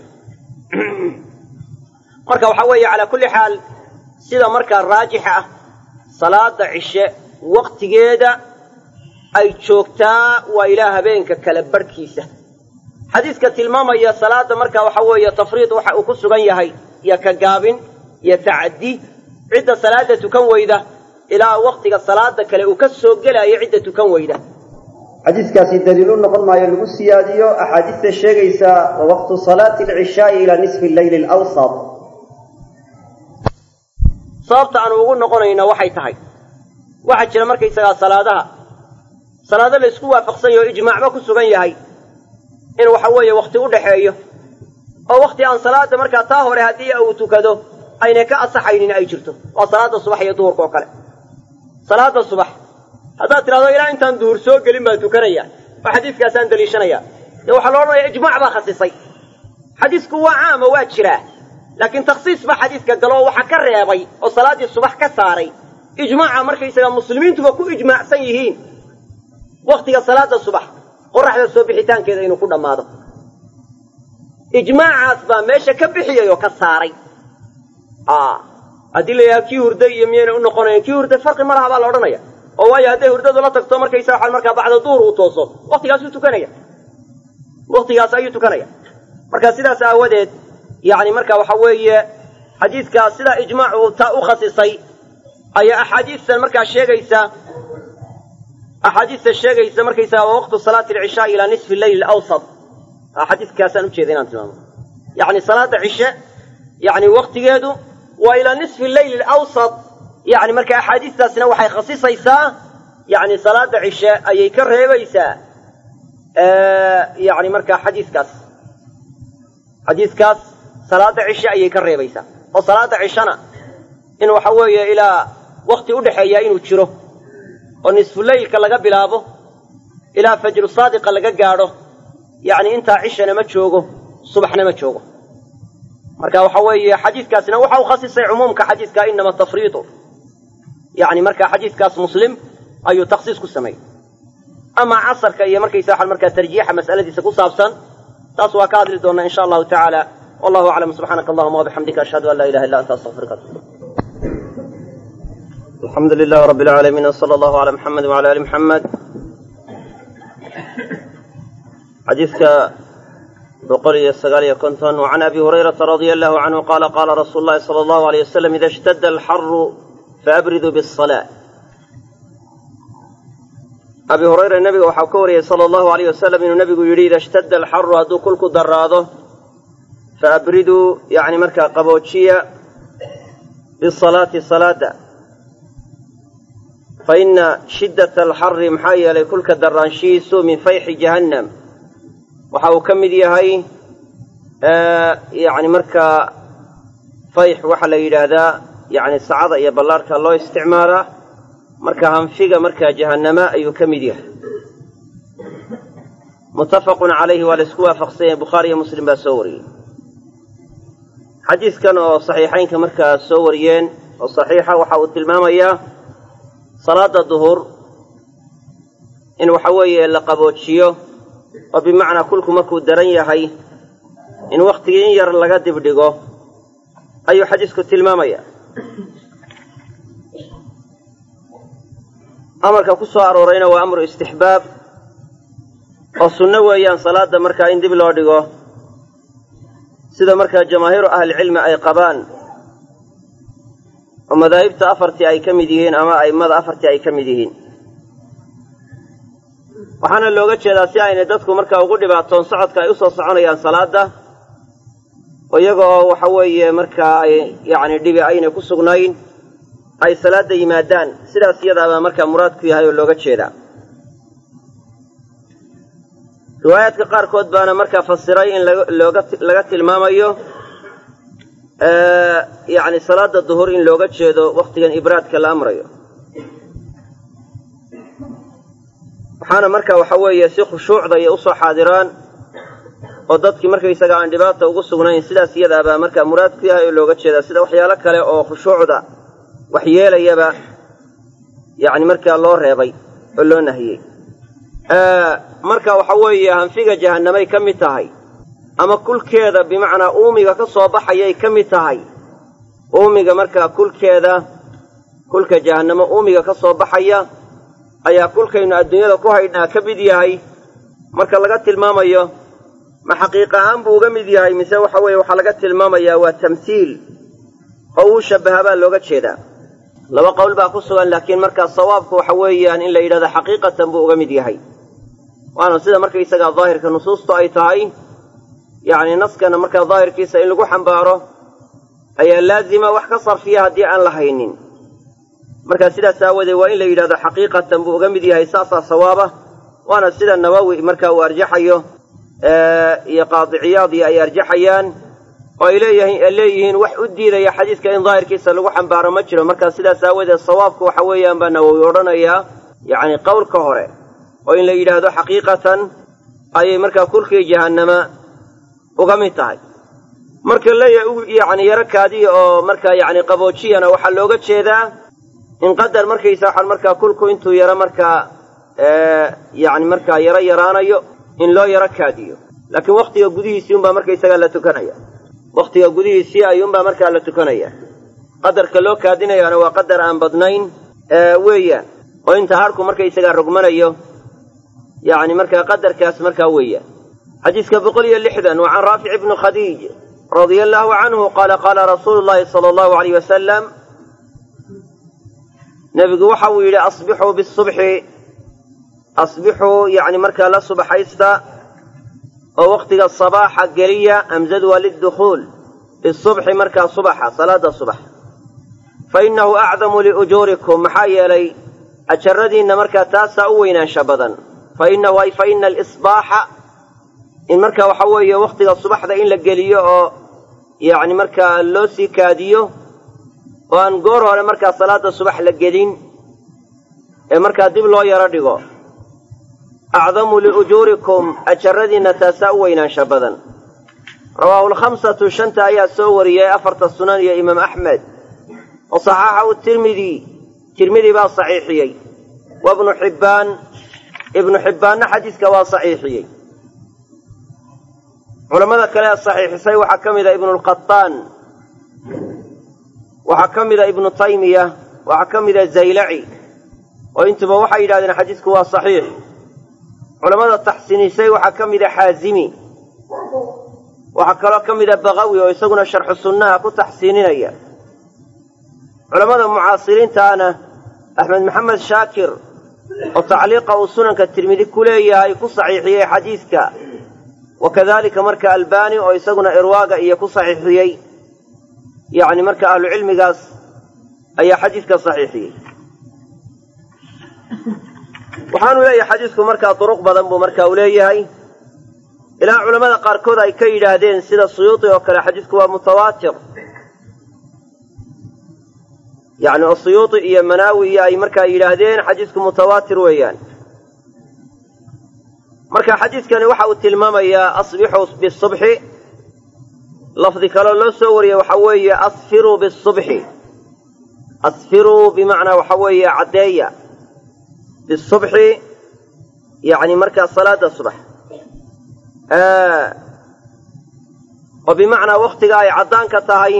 marka waxaa weeye calaa kulli xaal sida markaa raajixa ah salaada cishe waqtigeeda ay joogtaa waa ilaa habeenka kala barhkiisa xadiiska tilmaamaya salaada marka waxa weeye tafriid waxa uu ku sugan yahay iyo ka gaabin iyo tacaddi cidda salaada tukan weyda ilaa waqtiga salaada kale uu ka soo gelayo cidda tukan weyda xadiiskaasi daliilu noqon maayo lagu siyaadiyo axaadiista sheegaysa wa waqtu salaati alcishaa'i ilaa nisfi alleyli alawsat sababta aanu ugu noqonayna waxay tahay waxaa jira markaysagaa salaado la isku waafaqsan yaho ijmaacba ku sugan yahay in waxa weeye wakti u dhaxeeyo oo wakti aan salaada markaa taa hore haddii uu tukado aynay ka asaxaynin ay jirto waa salaada subax iyo duhurka oo kale salaada subax haddaad tidhahdo ilaa intaan duhur soo gelin baan tukanaya oo xadiiskaasaan daliishanaya dee waxaa lo odhanaya ijmaac baa khasisay xadiisku waa caama waa jiraa laakiin takhsiis baa xadiiska galo oo waxa ka reebay oo salaaddii subax ka saaray ijmaaca markaysaga muslimiintuba ku ijmaacsan yihiin waktiga salaada subax qoraxda soo bixitaankeeda inuu ku dhammaado ijmaacaas baa meesha ka bixiyay oo ka saaray haddii la yidhaha kii hurday iyo miyayna u noqonayn kii hurday farqi ma laha baa la odhanaya oo waayo hadday hurdadu la tagto markaysa waxaan markaa bacda duhur uu tooso waktigaas ayuu tukanaya marka sidaas aawadeed yani marka waxa weeye xadiidkaa sidaa ijmaacu taa u khasisay ayaa axaadiista sheegaysa markaysaga waa waqtu salaati alcishaa ilaa nisfi alleyl alawsat xadiiskaasaan ujeeda inaan tilmaamo yani salaada cishe yani waktigeedu waa ilaa nisfi alleyl alawsat yani marka axaadiistaasina waxay khasisaysaa yani salaada cishe ayay ka reebaysaa yani marka xadiiskaas salaada cishe ayay ka reebaysaa oo salaada cishana in waxa weeye ilaa wakti udhaxeeya inuu jiro oo nisfuleylka laga bilaabo ilaa fajru saadiqa laga gaadho yani intaa cishana ma joogo subaxna ma joogo marka waxa weeye xadiiskaasina waxa uu khasisay cumuumka xadiiska inama tafriidu yani marka xadiiskaas muslim ayuu takhsiis ku sameeyey ama casarka iyo markaysa waxaan markaa tarjiixa mas'aladiisa ku saabsan taas waa ka hadli doonaa insha allahu tacaala wallahu aclam subxaanaka allahuma wabixamdika ashhadu an laa ilaha illa anta astaغfiruka alxamdu lilahi rabbi alcaalamiin wsala allahu cala muxamed wcala ali muxamed xadiidka 159 وعن أبي هريرة رضي الله عنه قال قال رسول الله صلى الله عليه وسلم إذا اشتد الحر فأبردوا بالصلاة أبي هريرة النبي وحكوري صلى الله عليه وسلم إنه النبي يريد إذا اشتد الحر هدو كلك دراده فأبردوا يعني مركا قبوتشية بالصلاة صلاة فإن شدة الحر محايا لكلك درانشيس من فيح جهنم waxa uu ka mid yahay yani markaa fayx waxaa la yidhaahdaa yani sacada iyo ballaarka loo isticmaalaa marka hanfiga markaa jahannama ayuu ka mid yahay muttafaqun calayhi waa la isku waafaqsan yahay bukhaari iyo muslim baa soo wariyey xadiidkan oo saxiixaynka markaa soo wariyeen oo saxiixa waxa uu tilmaamayaa salaada duhur in waxa weeye la qaboojiyo oo bimacnaa kulku markuu daran yahay in waktigii in yar laga dibdhigo ayuu xadiisku tilmaamaya amarka ku soo aroorayna waa amru istixbaab oo sunno weeyaan salaada markaa in dib loo dhigo sida markaa jamaahiiru ahlicilmi ay qabaan oo madaahibta afartii ay ka mid yihiin ama a'immada afartii ay ka mid yihiin waxaana looga jeedaa si aynay dadku markaa ugu dhibaatoon socodka ay u soo soconayaan salaada oo iyaga oo waxa weeye markaa ay yacni dhibi aynay ku sugnayn ay salaada yimaadaan sidaas iyadaabaa markaa muraadku yahay oo looga jeedaa riwaayaadka qaarkood baana markaa fasiray in laga tilmaamayo yacni salaada duhur in looga jeedo wakhtigan ibraadka la amrayo waxaana waxaana marka waxa weeye si khushuucda iyo usoo xaadiraan oo dadkii markaysaga aan dhibaata ugu sugnayn sidaas iyadaabaa markaa muraad ku yahay oo looga jeedaa sida waxyaalo kale oo khushuucda wax yeelayaba yacni markaa loo reebay oo loo nahiyey marka waxa weeye hanfiga jahannamay ka mid tahay ama kulkeeda bimacnaa uumiga ka soo baxayay ka mid tahay uumiga markaa kulka jahannamo uumiga ka soo baxaya ayaa kulkaynu adduunyada ku haydhnaa ka mid yahay marka laga tilmaamayo ma xaqiiq ahaan buu uga mid yahay mise waxa weeye waxaa laga tilmaamayaa waa tamsiil oo uu shabbaha baa looga jeedaa laba qowl baa ku sugan laakiin markaa sawaabku waxa weeyaan in la yidhahdo xaqiiqatan buu uga mid yahay waana sida markaysagaa daahirka nusuustu ay tahay yacni naskana markaa daahirkiisa in lagu xambaaro ayaa laazima wax ka sarfiya haddii aan la haynin markaa sidaas aawadeed waa in la yidhahdo xaqiiqatan buu uga mid yahay saasaa sawaaba waana sida nawawi markaa uu arjaxayo iyo qaadiciyaadii ay arjaxayaan oo ay leeyihiin wax u diidaya xadiiska in daahirkiisa lagu xambaaro ma jiro markaa sidaas aawadeed sawaabku waxa weeyaan baa nawowi odhanayaa yacni qowlka hore oo in la yidhaahdo xaqiiqatan ayay markaa kulkii jahannama uga mid tahay marka leeyahay yacni yaro kaadiya oo markaa yacni qaboojiyana waxaa looga jeedaa in qadar markaysa waxaan markaa kulku intuu yaro markaa yacni markaa yaro yaraanayo in loo yaro kaadiyo laakiin wakhtiga gudihiisii unbaa markaysagaa la tukanaya wakhtiga gudihiisii ayuunbaa markaa la tukanaya qadarka loo kaadinayaana waa qadar aan badnayn weeyaan oo inta harku markaysagaa rogmanayo yacni markaa qadarkaas markaa weeyaan xadiiska 160 wa can raafic ibni khadiij radia allaahu canhu qaala qaala rasuulu llaahi sala allahu alayh wasalam nebigu waxa uu yidhi asbixuu bisubxi asbixuu yacni markaa la subaxaysta oo wakhtiga sabaaxa geliya amzadu waa lidukhuul bisubxi markaa subaxa salaada subax fa innahu acdamu liujuurikum maxaa yeelay ajaradiinna markaa taasaa u weynaansha badan fa ina alisbaaxa in markaa waxa weeye wakhtiga subaxda in la geliyo oo yacni markaa loo sii kaadiyo oo aan goor hore markaa salaada subax la gelin ee markaa dib loo yaro dhigo acdamu liujuurikum ajaradiinna taasaa u weynaansha badan rawaahu lkhamsatu shanta ayaa soo wariyey afarta sunan iyo imaam axmed wa saxaxahu tirmidi baa saxiixiyey wa ibnu xibbaanna xadiiska waa saxiixiyey culammada kale ee saxiixisay waxaa ka mida ibnulqataan waxaa ka mida ibnu taymiya waxaa ka mida zaylaci oo intuba waxay yidhahdeen xadiisku waa saxiix culammada taxsiinisay waxaa ka mida xaazimi waxaa kaloo ka mida bagawi oo isaguna sharxu sunnaha ku taxsiininaya culammada mucaasiriintaana axmed maxamed shaakir oo tacliiqa uu sunanka tirmidi ku leeyahay ku saxiixiyey xadiiska wakadalika marka albani oo isaguna irwaaga iyo ku saxiixiyey yacni marka ahlucilmigaas ayaa xadiiska saxiixiyey waxaanu leeyahay xadiisku markaa duruq badan buu marka u leeyahay ilaa culammada qaarkood ay ka yidhaahdeen sida suyuuti oo kale xadiisku waa mutawaatir yacni oo suyuuti iyo manaawi iyo ay markaa yidhaahdeen xadiisku mutawaatir weeyaan marka xadiiskani waxa uu tilmaamayaa asbixuu bisubxi lafdi kaloo loo soo wariyey waxa weeye asfiruu bisubxi asfiruu bimacnaa waxa weeye caddeeya bisubxi yacni markaa salaada subax oo bimacnaa wakhtiga ay caddaanka tahay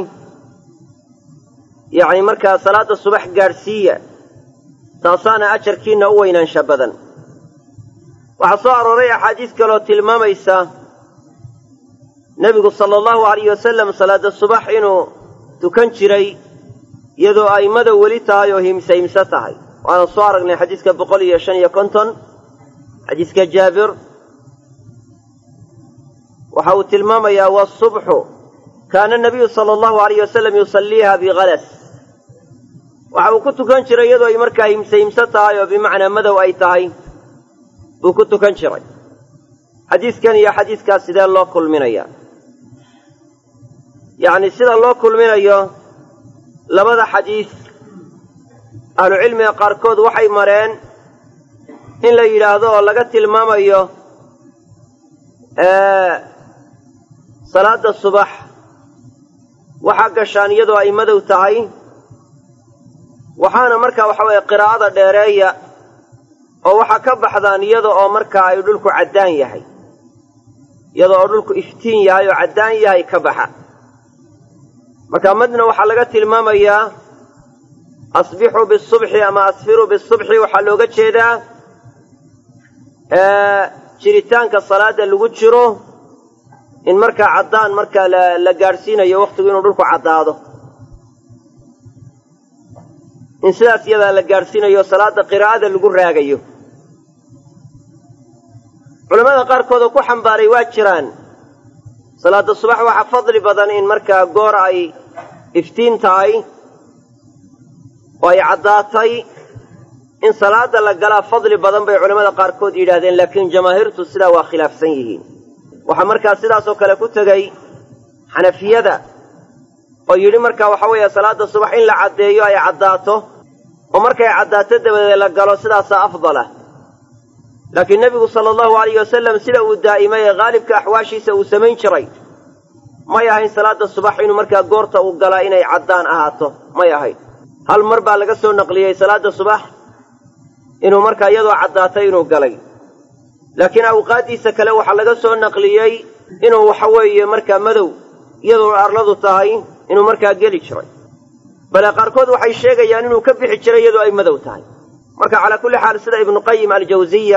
yacni markaa salaada subax gaadhsiiya taasaana ajarkiinna u weynaansha badan waxaa soo arooray axaadiis kaloo tilmaamaysa nebigu sala allahu alayh wasalam salaada subax inuu tukan jiray iyadoo a'immada weli tahay oo himse tahay waana soo aragnay xadiiska 155 xadiiska jaabir waxa uu tilmaamayaa wasubxu kaana nabiyu sala allahu alayh wasalam yusalliiha bihalas waxa uu ku tukan jiray iyadoo ay markaa himse tahay oo bimacnaa madow ay tahay buu ku tukan jiray xadiiskan iyo xadiiskaas sidee loo kulminayaa yacni sida loo kulminayo labada xadiis ahlucilmiga qaarkood waxay mareen in la yidhaahdo oo laga tilmaamayo salaada subax waxaa gashaan iyadoo ay madow tahay waxaana markaa waxa weeye qiraa'ada dheereeya oo waxaa ka baxdaan iyada oo markaa ay dhulku caddaan yahay iyada oo dhulku iftiin yahay oo caddaan yahay ka baxa markaa madna waxaa laga tilmaamayaa asbixuu bisubxi ama asfiruu bisubxi waxaa looga jeedaa jiritaanka salaada lagu jiro in markaa caddaan markaa la gaadhsiinayo wakhtigu inuu dhulku caddaado in sidaas iyadaa la gaadhsiinayo salaada qiraa'ada lagu raagayo culamada qaarkood oo ku xambaaray waa jiraan salaada subax waxaa fadli badan in markaa goor ay iftiin tahay oo ay caddaatay in salaada la galaa fadli badan bay culamada qaarkood yidhaahdeen laakiin jamaahiirtu sidaa waa khilaafsan yihiin waxaa markaa sidaasoo kale ku tegey xanafiyada oo yidhi markaa waxa weeye salaada subax in la caddeeyo ay caddaato oo markay caddaato dabadeed la galo sidaasaa afdalah laakiin nebigu sala allahu alayh wasalam sida uu daa'imay ee haalibka axwaashiisa uu samayn jiray may ahayn salaada subax inuu markaa goorta uu galaa inay caddaan ahaato may ahayn hal mar baa laga soo naqliyey salaada subax inuu markaa iyadoo caddaatay inuu galay laakiin awqaaddiisa kale waxaa laga soo naqliyey inuu waxa weeye markaa madow iyadoo arladu tahay inuu markaa geli jiray bale qaarkood waxay sheegayaan inuu ka bixi jiray iyadoo ay madow tahay marka calaa kulli xaal sida ibnuqayim aljawsiya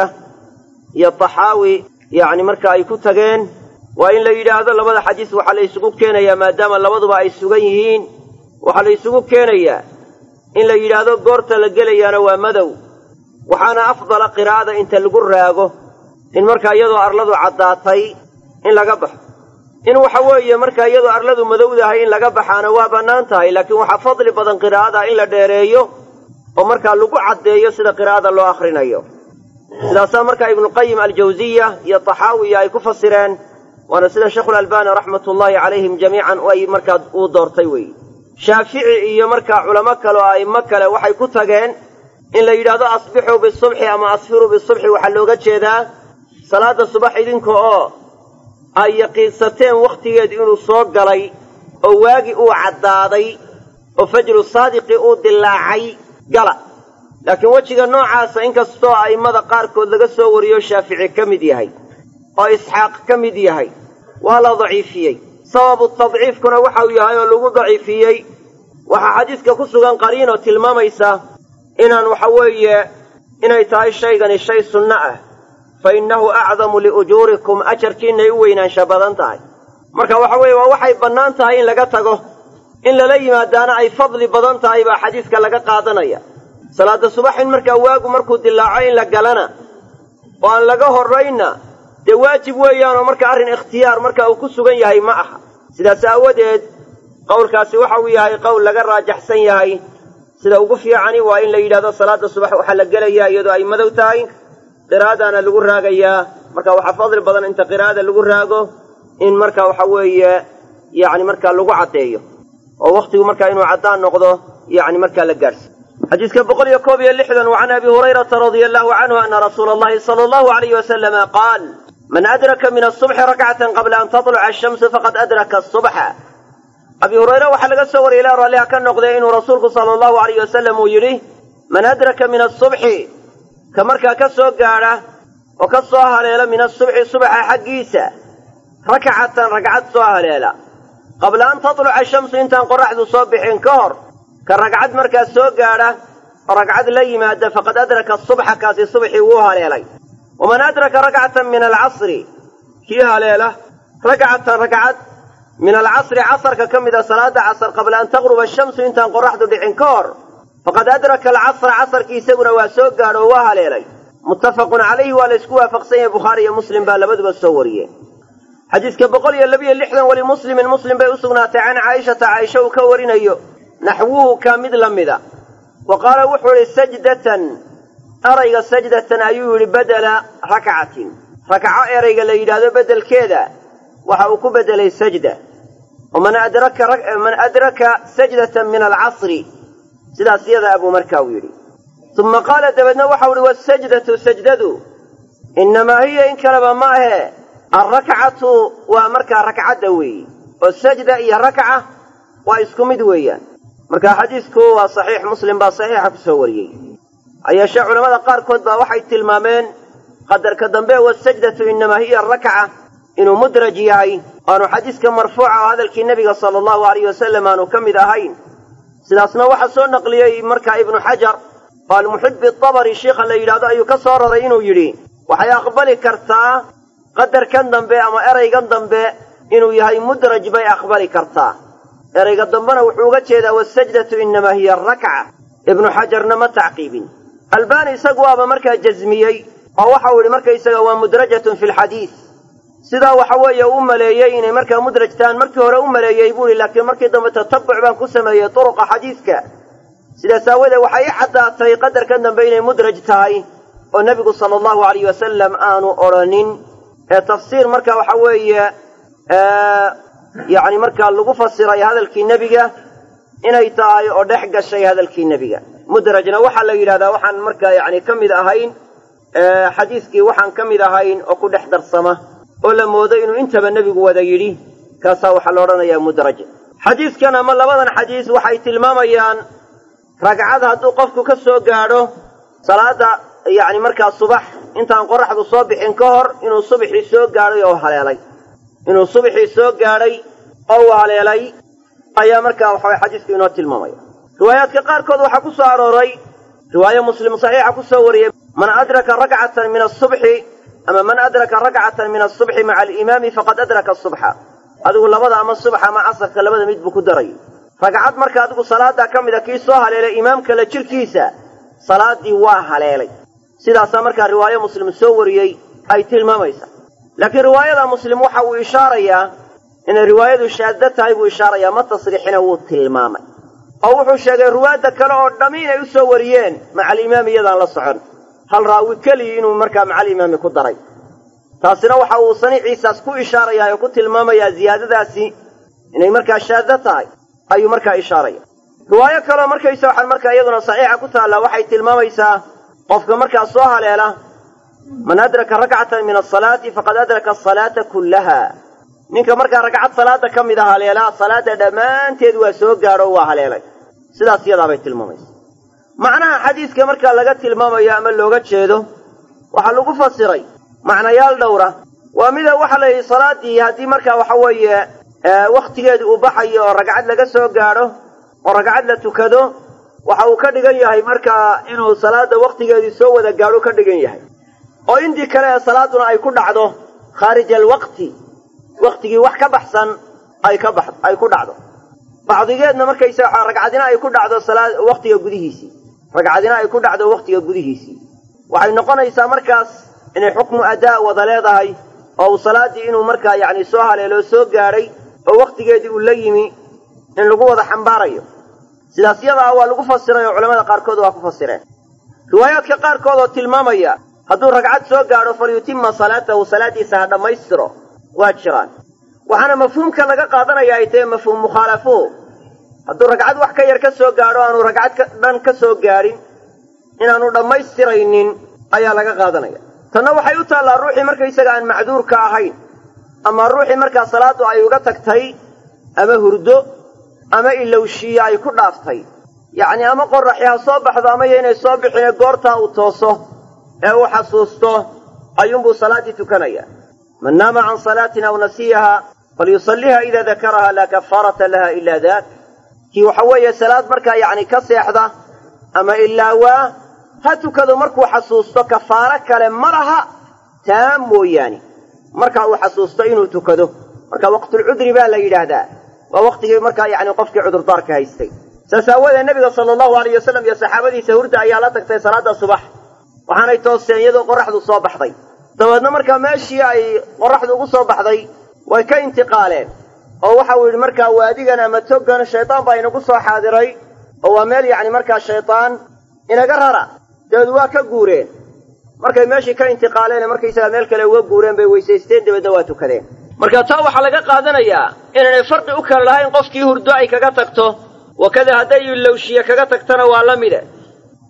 iyo taxaawi yacni marka ay ku tageen waa in la yidhaahdo labada xadiis waxaa la isugu keenayaa maadaama labaduba ay sugan yihiin waxaa la isugu keenayaa in la yidhaahdo goorta la gelayaana waa madow waxaana afdala qiraa'ada inta lagu raago in markaa iyadoo arladu caddaatay in laga baxo in waxa weeye markaa iyadoo arladu madowdahay in laga baxaana waa bannaan tahay laakiin waxaa fadli badan qiraa'ada in la dheereeyo oo markaa lagu caddeeyo sida qiraa'ada loo akhrinayo sidaasaa markaa ibnuqayim aljawsiya iyo taxaawiya ay ku fasireen waana sida sheikhulalbani raxmatullaahi calayhim jamiican ay markaa uu doortay weeye shaafici iyo markaa culamo kale oo a'immo kale waxay ku tageen in la yidhaahdo asbixuu bisubxi ama asfiruu bisubxi waxaa looga jeedaa salaada subax idinka oo ay yaqiinsateen wakhtigeed inuu soo galay oo waagi uu caddaaday oo fajru saadiqi uu dilaacay gala laakiin wejiga noocaasa inkastoo a'immada qaarkood laga soo wariyo shaafici ka mid yahay oo isxaaq ka mid yahay waa la daciifiyey sababu tadciifkuna waxau yahay oo lagu daciifiyey waxaa xadiiska ku sugan qariinoo tilmaamaysa inaan waxa weeye inay tahay shaygani shay sunno ah fa innahu acdamu liujuurikum ajarkiinay u weynaansha badan tahay marka waxa weeye waa waxay bannaan tahay in laga tago in lala yimaadaana ay fadli badan tahay baa xadiiska laga qaadanaya salaada subax in markaa waagu markuu dilaaco in la galana oo aan laga horraynna dee waajib weeyaanoo marka arrin ikhtiyaar marka uu ku sugan yahay ma aha sidaas aawadeed qowlkaasi waxa uu yahay qowl laga raajaxsan yahay sida ugu fiicani waa in la yidhahdo salaada subax waxaa la gelayaa iyadoo ay madow tahay qiraa'adaana lagu raagayaa marka waxaa fadli badan inta qiraa'ada lagu raago in marka waxa weeye yacni markaa lagu caddeeyo oo wakhtigu markaa inuu caddaan noqdo yacni markaa la gaadhsiy xadiiska 161 وعن أبي هريرة رضي الله عنه أن رسول الله صلى الله عليه وسلم قال من أدرك من الصبح ركعة قبل أن تطلع الشمس فقد أدرك الصبح أبي هريرة وحلق السور إلى رأيها كان نقضين رسولك صلى الله عليه وسلم ويريه من أدرك من الصبح كمركا كسو قارة وكسوها ليلة من الصبح صبح حقيسة ركعة سوها ليلة قبل أن تطلع الشمس انت انقرحت صبح كهر كالركعة مركا سو قارة ركعة لي مادة فقد أدرك الصبح كاسي صبح ووها ليلة ومن أدرك ركعة من العصر فيها ليلة ركعة من العصر عصر كم إذا صلاة عصر قبل أن تغرب الشمس انت انقرحت بعنكار فقد أدرك العصر عصر كيسبنا وسوق قارة ووها ليلة متفق عليه والاسكوها فقسية بخاري مسلم بالبدو السورية حديث كبقولي اللبي اللحظة ولمسلم المسلم بيسقنا عن عائشة وكورين أيو نحوه كمثل مذا وقال وحول سجدة أريق سجدة أيوه بدل ركعة أريق اللي بدل كذا وحاوك بدل السجدة ومن أدرك سجدة من العصر سيدا أبو مركاويري uma qaala dabeedna waxau uhi wasajdatu sajdadu innamaa hiya in kaleba ma ahe alrakcatu waa markaa rakcadda weeye oo sajda iyo rakca waa isku mid weeyaan marka xadiisku waa saxiix muslim baa saxiixa ku soo wariyey hayeeshee culamada qaarkood baa waxay tilmaameen qadarka dambe wasajdatu innamaa hiya arakca inuu mudraj yahay aanu xadiiska marfuuca oo hadalkii nebiga sala allahu alayh wasalam aanu ka mid ahayn sidaasna waxaa soo naqliyey markaa ibnu xajar oo almuxibbi atabari sheikha la yidhahdo ayuu ka soo raray inuu yidhi waxay aqbali kartaa qadarkan dambe ama eraygan dambe inuu yahay mudraj bay aqbali kartaa erayga dambena wuxuu uga jeedaa wasajdatu innamaa hiya arakca ibnu xajarna ma tacqiibin albaani isagu waaba markaa jasmiyey oo waxau yidhi markaysaga waa mudrajatun fi lxadiis sidaa waxa weeye u maleeyey inay markaa mudrajtaan markii hore u maleeyey buu ihi laakiin markii dambe tatabuc baan ku sameeyey turuqa xadiiska sidaas aawadeed waxay i caddaatay qadarkan dambe inay mudraj tahay oo nebigu sala allahu alayh wasalam aanu odhanin ee tafsiir marka waxa weeye yacni markaa lagu fasiray hadalkii nebiga inay tahay oo dhex gashay hadalkii nebiga mudrajna waxaa la yidhahdaa waxaan markaa yacni ka mid ahayn xadiiskii waxaan ka mid ahayn oo ku dhex darsama oo la moodo inuu intaba nebigu wada yidhi kaasaa waxaa la odhanayaa mudraj xadiiskan ama labadan xadiis waxay tilmaamayaan ragcad hadduu qofku ka soo gaadho salaada yacni markaa subax intaan qoraxdu soo bixin ka hor inuu subaxii soo gaadhay oo haleelay inuu subaxii soo gaadhay oo uu haleelay ayaa markaa waxaway xadiisku inoo tilmaamaya riwaayaadka qaarkood waxaa ku soo arooray riwaayo muslim saxiixa ku soo wariyey man adraka rakcatan min asubxi ama man adraka rakcatan min asubxi maca alimaami faqad adraka asubxa adigu labada ama subax ama casarka labada mid buu ku daray ragcad marka adigu salaadaa ka mida kii soo haleelay imaamka la jirkiisa salaadii waa haleelay sidaasaa markaa riwaayo muslim soo wariyey ay tilmaamaysaa laakiin riwaayada muslim waxa uu ishaarayaa inay riwaayadu shaadda tahay buu ishaarayaa ma tasriixina wuu tilmaamay oo wuxuu sheegay riwaayadda kale oo dhammi inay u soo wariyeen maca alimaami iyadaan la socon hal raawi keliyi inuu markaa maca alimaami ku daray taasina waxa uu saniiciisaas ku ishaarayaa oo ku tilmaamayaa ziyaadadaasi inay markaa shaadda tahay ayuu markaa ishaaraya riwaayo kaleo markaysa waxaan markaa iyaduna saxiixa ku taallaa waxay tilmaamaysaa qofka markaa soo haleela man adraka rakcatan min asalaati faqad adraka asalaata kullaha ninka markaa ragcad salaada ka mida haleelaa salaada dhammaanteed waa soo gaadho waa haleelay sidaas iyadaabay tilmaamaysa macnaha xadiiska markaa laga tilmaamayo ama looga jeedo waxaa lagu fasiray macnayaal dhowra waa mida waxa la yidhi salaadii haddii markaa waxa weeye wakhtigeedii uu baxayo oo ragcad laga soo gaadho oo ragcad la tukado waxa uu ka dhigan yahay markaa inuu salaada wakhtigeedii soo wada gaadho ka dhigan yahay oo intii kale ee salaaduna ay ku dhacdo khaarij alwaqti waktigii wax ka baxsan ay ku dhacdo bacdigeedna markaysa ragcadina ay ku dhacdo waqtiga gudihiisii ragcadina ay ku dhacdo waqtiga gudihiisii waxay noqonaysaa markaas inay xukmu adaa wada leedahay oo uu salaadii inuu markaa yacni soo haleelo soo gaadhay oo wakhtigeedii uu la yimi in lagu wada xambaarayo sidaas yadaa waa lagu fasiray oo culamada qaarkood waa ku fasireen riwaayaadka qaarkood oo tilmaamaya hadduu ragcad soo gaadho falyutima salaatahu salaadiisa ha dhammaystiro waa jiraan waxaana mafhuumka laga qaadanaya ay tahay mafhuum mukhaalafo hadduu ragcad wax ka yar ka soo gaadho aanu ragcad dhan ka soo gaadhin inaanu dhammaystiraynin ayaa laga qaadanaya tanna waxay u taallaa ruuxii markaysaga aan macduurka ahayn ama ruuxii markaa salaadu ay uga tagtay ama hurdo ama ilowshiya ay ku dhaaftay yacni ama qoraxi ha soo baxdo ama yaynay soo bixine goortaa uu tooso ee uu xasuusto ayuunbuu salaaddii tukanaya man naama can salaatin aw nasiyaha falyusalliha idaa dakaraha laa kafaarata laha ilaa daak kii waxa weeye salaad markaa yacni ka seexda ama ilaawaa ha tukado markuu xasuusto kafaaro kale ma laha taa mooyaane markaa uu xasuusto inuu tukado marka waqtulcudri baa la yidhaahdaa waa waqtigii markaa yacni qofkii cudurdaarka haystay saas aawadeed nebiga sala allahu alayh wasalam iyo saxaabadiisa hurda ayaa la tagtay salaadda subax waxaanay tooseen iyadoo qorraxdu soo baxday dabeedna markaa meeshii ay qorraxdu ugu soo baxday way ka intiqaaleen oo waxau yidhi markaa waadigan ama toggan shaydaan baa inagu soo xaadiray oo waa meel yacni markaa shaydaan inaga rara dabeed waa ka guureen markay meeshii ka intiqaaleen markaysagaa meel kale uga guureen bay weysaysteen dabeedna waa tukadeen marka taa waxaa laga qaadanayaa inaanay farqi u kala lahayn qofkii hurdo ay kaga tagto wakada hadday ilowshiye kaga tagtana waa la mide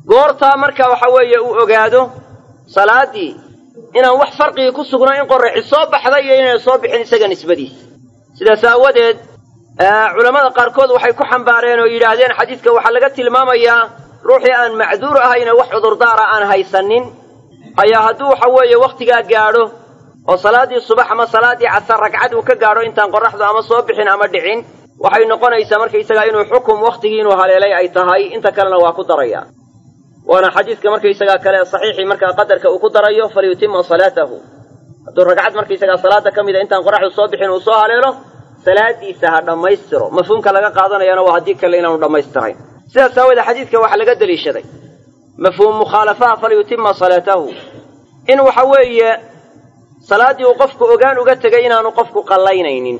goortaa marka waxa weeye uu ogaado salaadii inaan wax farqiga ku sugnaa in qorraxi soo baxday iyo inay soo bixin isaga nisbadiisa sidaas aawadeed culamada qaarkood waxay ku xambaareen oo yidhaahdeen xadiidka waxaa laga tilmaamayaa ruuxii aan macduur ahayna wax cudurdaara aan haysanin ayaa hadduu waxa weeye wakhtigaa gaadho oo salaaddii subax ama salaaddii casar ragcad uu ka gaadho intaan qorraxdu ama soo bixin ama dhicin waxay noqonaysaa markaysagaa inuu xukum wakhtigii inuu haleelay ay tahay inta kalena waa ku daraya waana xadiidka markaysagaa kale saxiixii markaa qadarka uu ku darayo falyutima salaatahu hadduu ragcad markaysagaa salaada ka mida intaan qorraxdu soo bixin uu soo haleelo salaadiisa ha dhammaystiro mafhuumka laga qaadanayana waa haddii kale inaanu dhammaystirayn sidaas aawoodee xadiidka waxaa laga deliishaday mafhuum mukhaalafaha falyutima salaatahu in waxa weeye salaaddii uu qofku ogaan uga tegay inaanu qofku qallaynaynin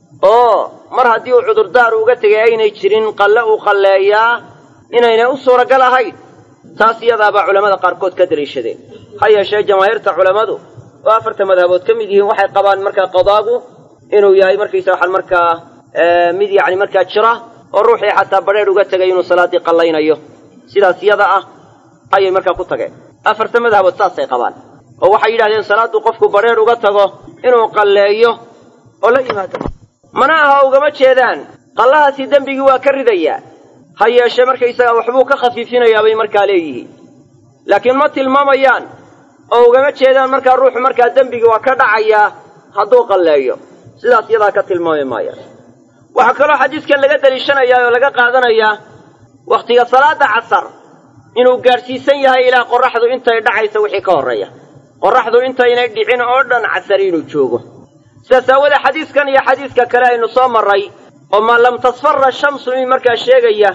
oo mar haddii uu cudurdaar uga tegay aynay jirin qalle uu qalleeyaa inaynay u suuragal ahayn taas iyadaabaa culammada qaarkood ka deliishadeen ha yeeshee jamaahiirta culammadu oo afarta madhabood ka mid yihiin waxay qabaan markaa qadaagu inuu yahay markaysa waxaan markaa mid yacni markaa jira oo ruuxii xataa badheedh uga tegay inuu salaaddii qallaynayo sidaas iyada ah ayay markaa ku tageen afarta madhabood saasay qabaan oo waxay yidhahdeen salaadduu qofku badheedh uga tago inuu qalleeyo oo la yimaado mana aha ugama jeedaan qallahaasi dembigii waa ka ridayaa ha yeeshee markaysagaa waxbuu ka khafiifinayaa bay markaa leeyihiin laakiin ma tilmaamayaan oo ugama jeedaan markaa ruuxu markaa dembigii waa ka dhacayaa hadduu qalleeyo sidaas iyadaa ka tilmaami maayaan waxaa kaloo xadiiskan laga deliishanayaa oo laga qaadanayaa wakhtiga salaada casar inuu gaadhsiisan yahay ilaa qorraxdu intay dhacaysa wixii ka horreeya qorraxdu intaynay dhicin oo dhan casar inuu joogo sidaas aawoodee xadiiskan iyo xadiiska kale aynu soo marray oo maa lam tasfarra shamsu in markaa sheegaya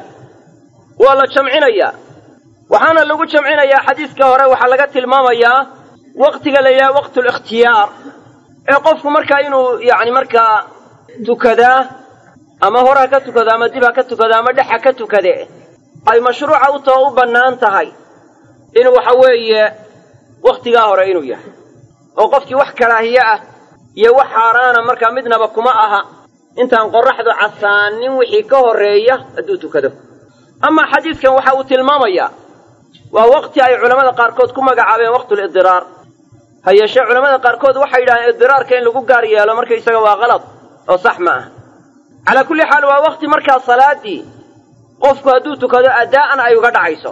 waa la jamcinayaa waxaana lagu jamcinayaa xadiiska hore waxaa laga tilmaamayaa wakhtiga la yidhaha waqtulikhtiyaar ee qofku markaa inuu yacni markaa tukadaa ama hor ha ka tukado ama dib ha ka tukado ama dhex ha ka tukade ay mashruuca u tao u bannaan tahay in waxa weeye wakhtigaa hore inuu yahay oo qofkii wax karaahiye ah iyo wax xaaraana markaa midnaba kuma aha intaan qorraxdu casaanin wixii ka horreeya hadduu tukado amaa xadiidkan waxa uu tilmaamayaa waa waqti ay culammada qaarkood ku magacaabeen waqtuulidiraar ha yeeshee culammada qaarkood waxay yidhahdeen idiraarka in lagu gaar yeelo markaysaga waa qalad oo sax ma ah calaa kulli xaal waa waqti markaa salaaddii qofku hadduu tukado adaa'an ay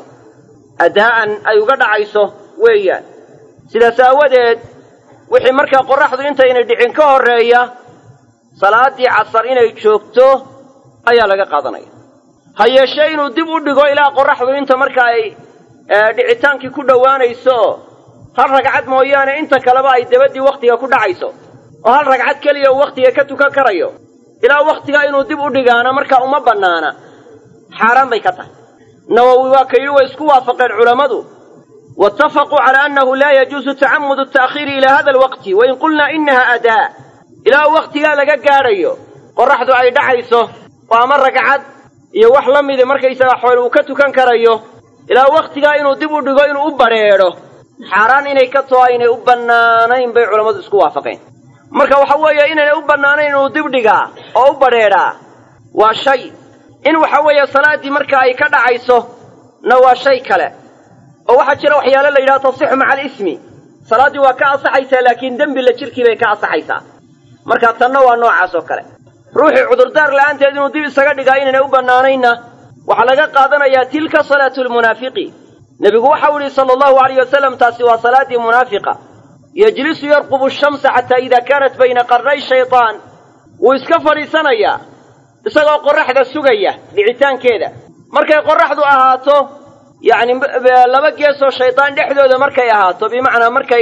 uga dhacayso weeyaan sidaas aawadeed wixii markaa qorraxdu intaynay dhicin ka horreeya salaaddii casar inay joogto ayaa laga qaadanaya ha yeeshee inuu dib u dhigo ilaa qorraxdu inta marka ay dhicitaankii ku dhowaanayso oo hal ragcad mooyaane inta kaleba ay dabaddii wakhtiga ku dhacayso oo hal ragcad keliya uu wakhtiga ka tukan karayo ilaa wakhtigaa inuu dib u dhigaana markaa uma bannaana xaaraan bay ka tahay nawowi waa ka yidhi way isku waafaqeen culammadu waatafaquu calaa annahu laa yajuusu tacamudu ata'khiiri ilaa hada alwaqti wain qulnaa innaha adaa ilaa wakhtigaa laga gaadhayo qorraxdu ay dhacayso oo ama ragcad iyo wax la mida markaysaga xool uu ka tukan karayo ilaa wakhtigaa inuu dib u dhigo inuu u badrheedho xaaraan inay ka too aynay u bannaanayn bay culammadu isku waafaqeen marka waxa weeye inaynay u bannaanayn inuu dib dhigaa oo u badrheedhaa waa shay in waxa weeye salaaddii marka ay ka dhacayso na waa shay kale oo waxaa jira waxyaalo la yidhaha tasixu maca alismi salaaddii waa ka ansaxaysaa laakiin dembi la jirkii bay ka ansaxaysaa marka tanna waa noocaas oo kale ruuxii cudurdaar la'aanteed inuu dib isaga dhigaa inaynay u bannaanaynna waxaa laga qaadanayaa tilka salaatu lmunaafiqi nebigu waxau idhi sala allahu alayh wasalam taasi waa salaaddii munaafiqa yajlisu yarqubu ashamsa xataa idaa kaanat bayna qarnay shaytaan wuu iska fadhiisanayaa isagoo qorraxda sugaya dhicitaankeeda markay qorraxdu ahaato yacni laba geesoo shaydaan dhexdooda markay ahaato bimacnaa markay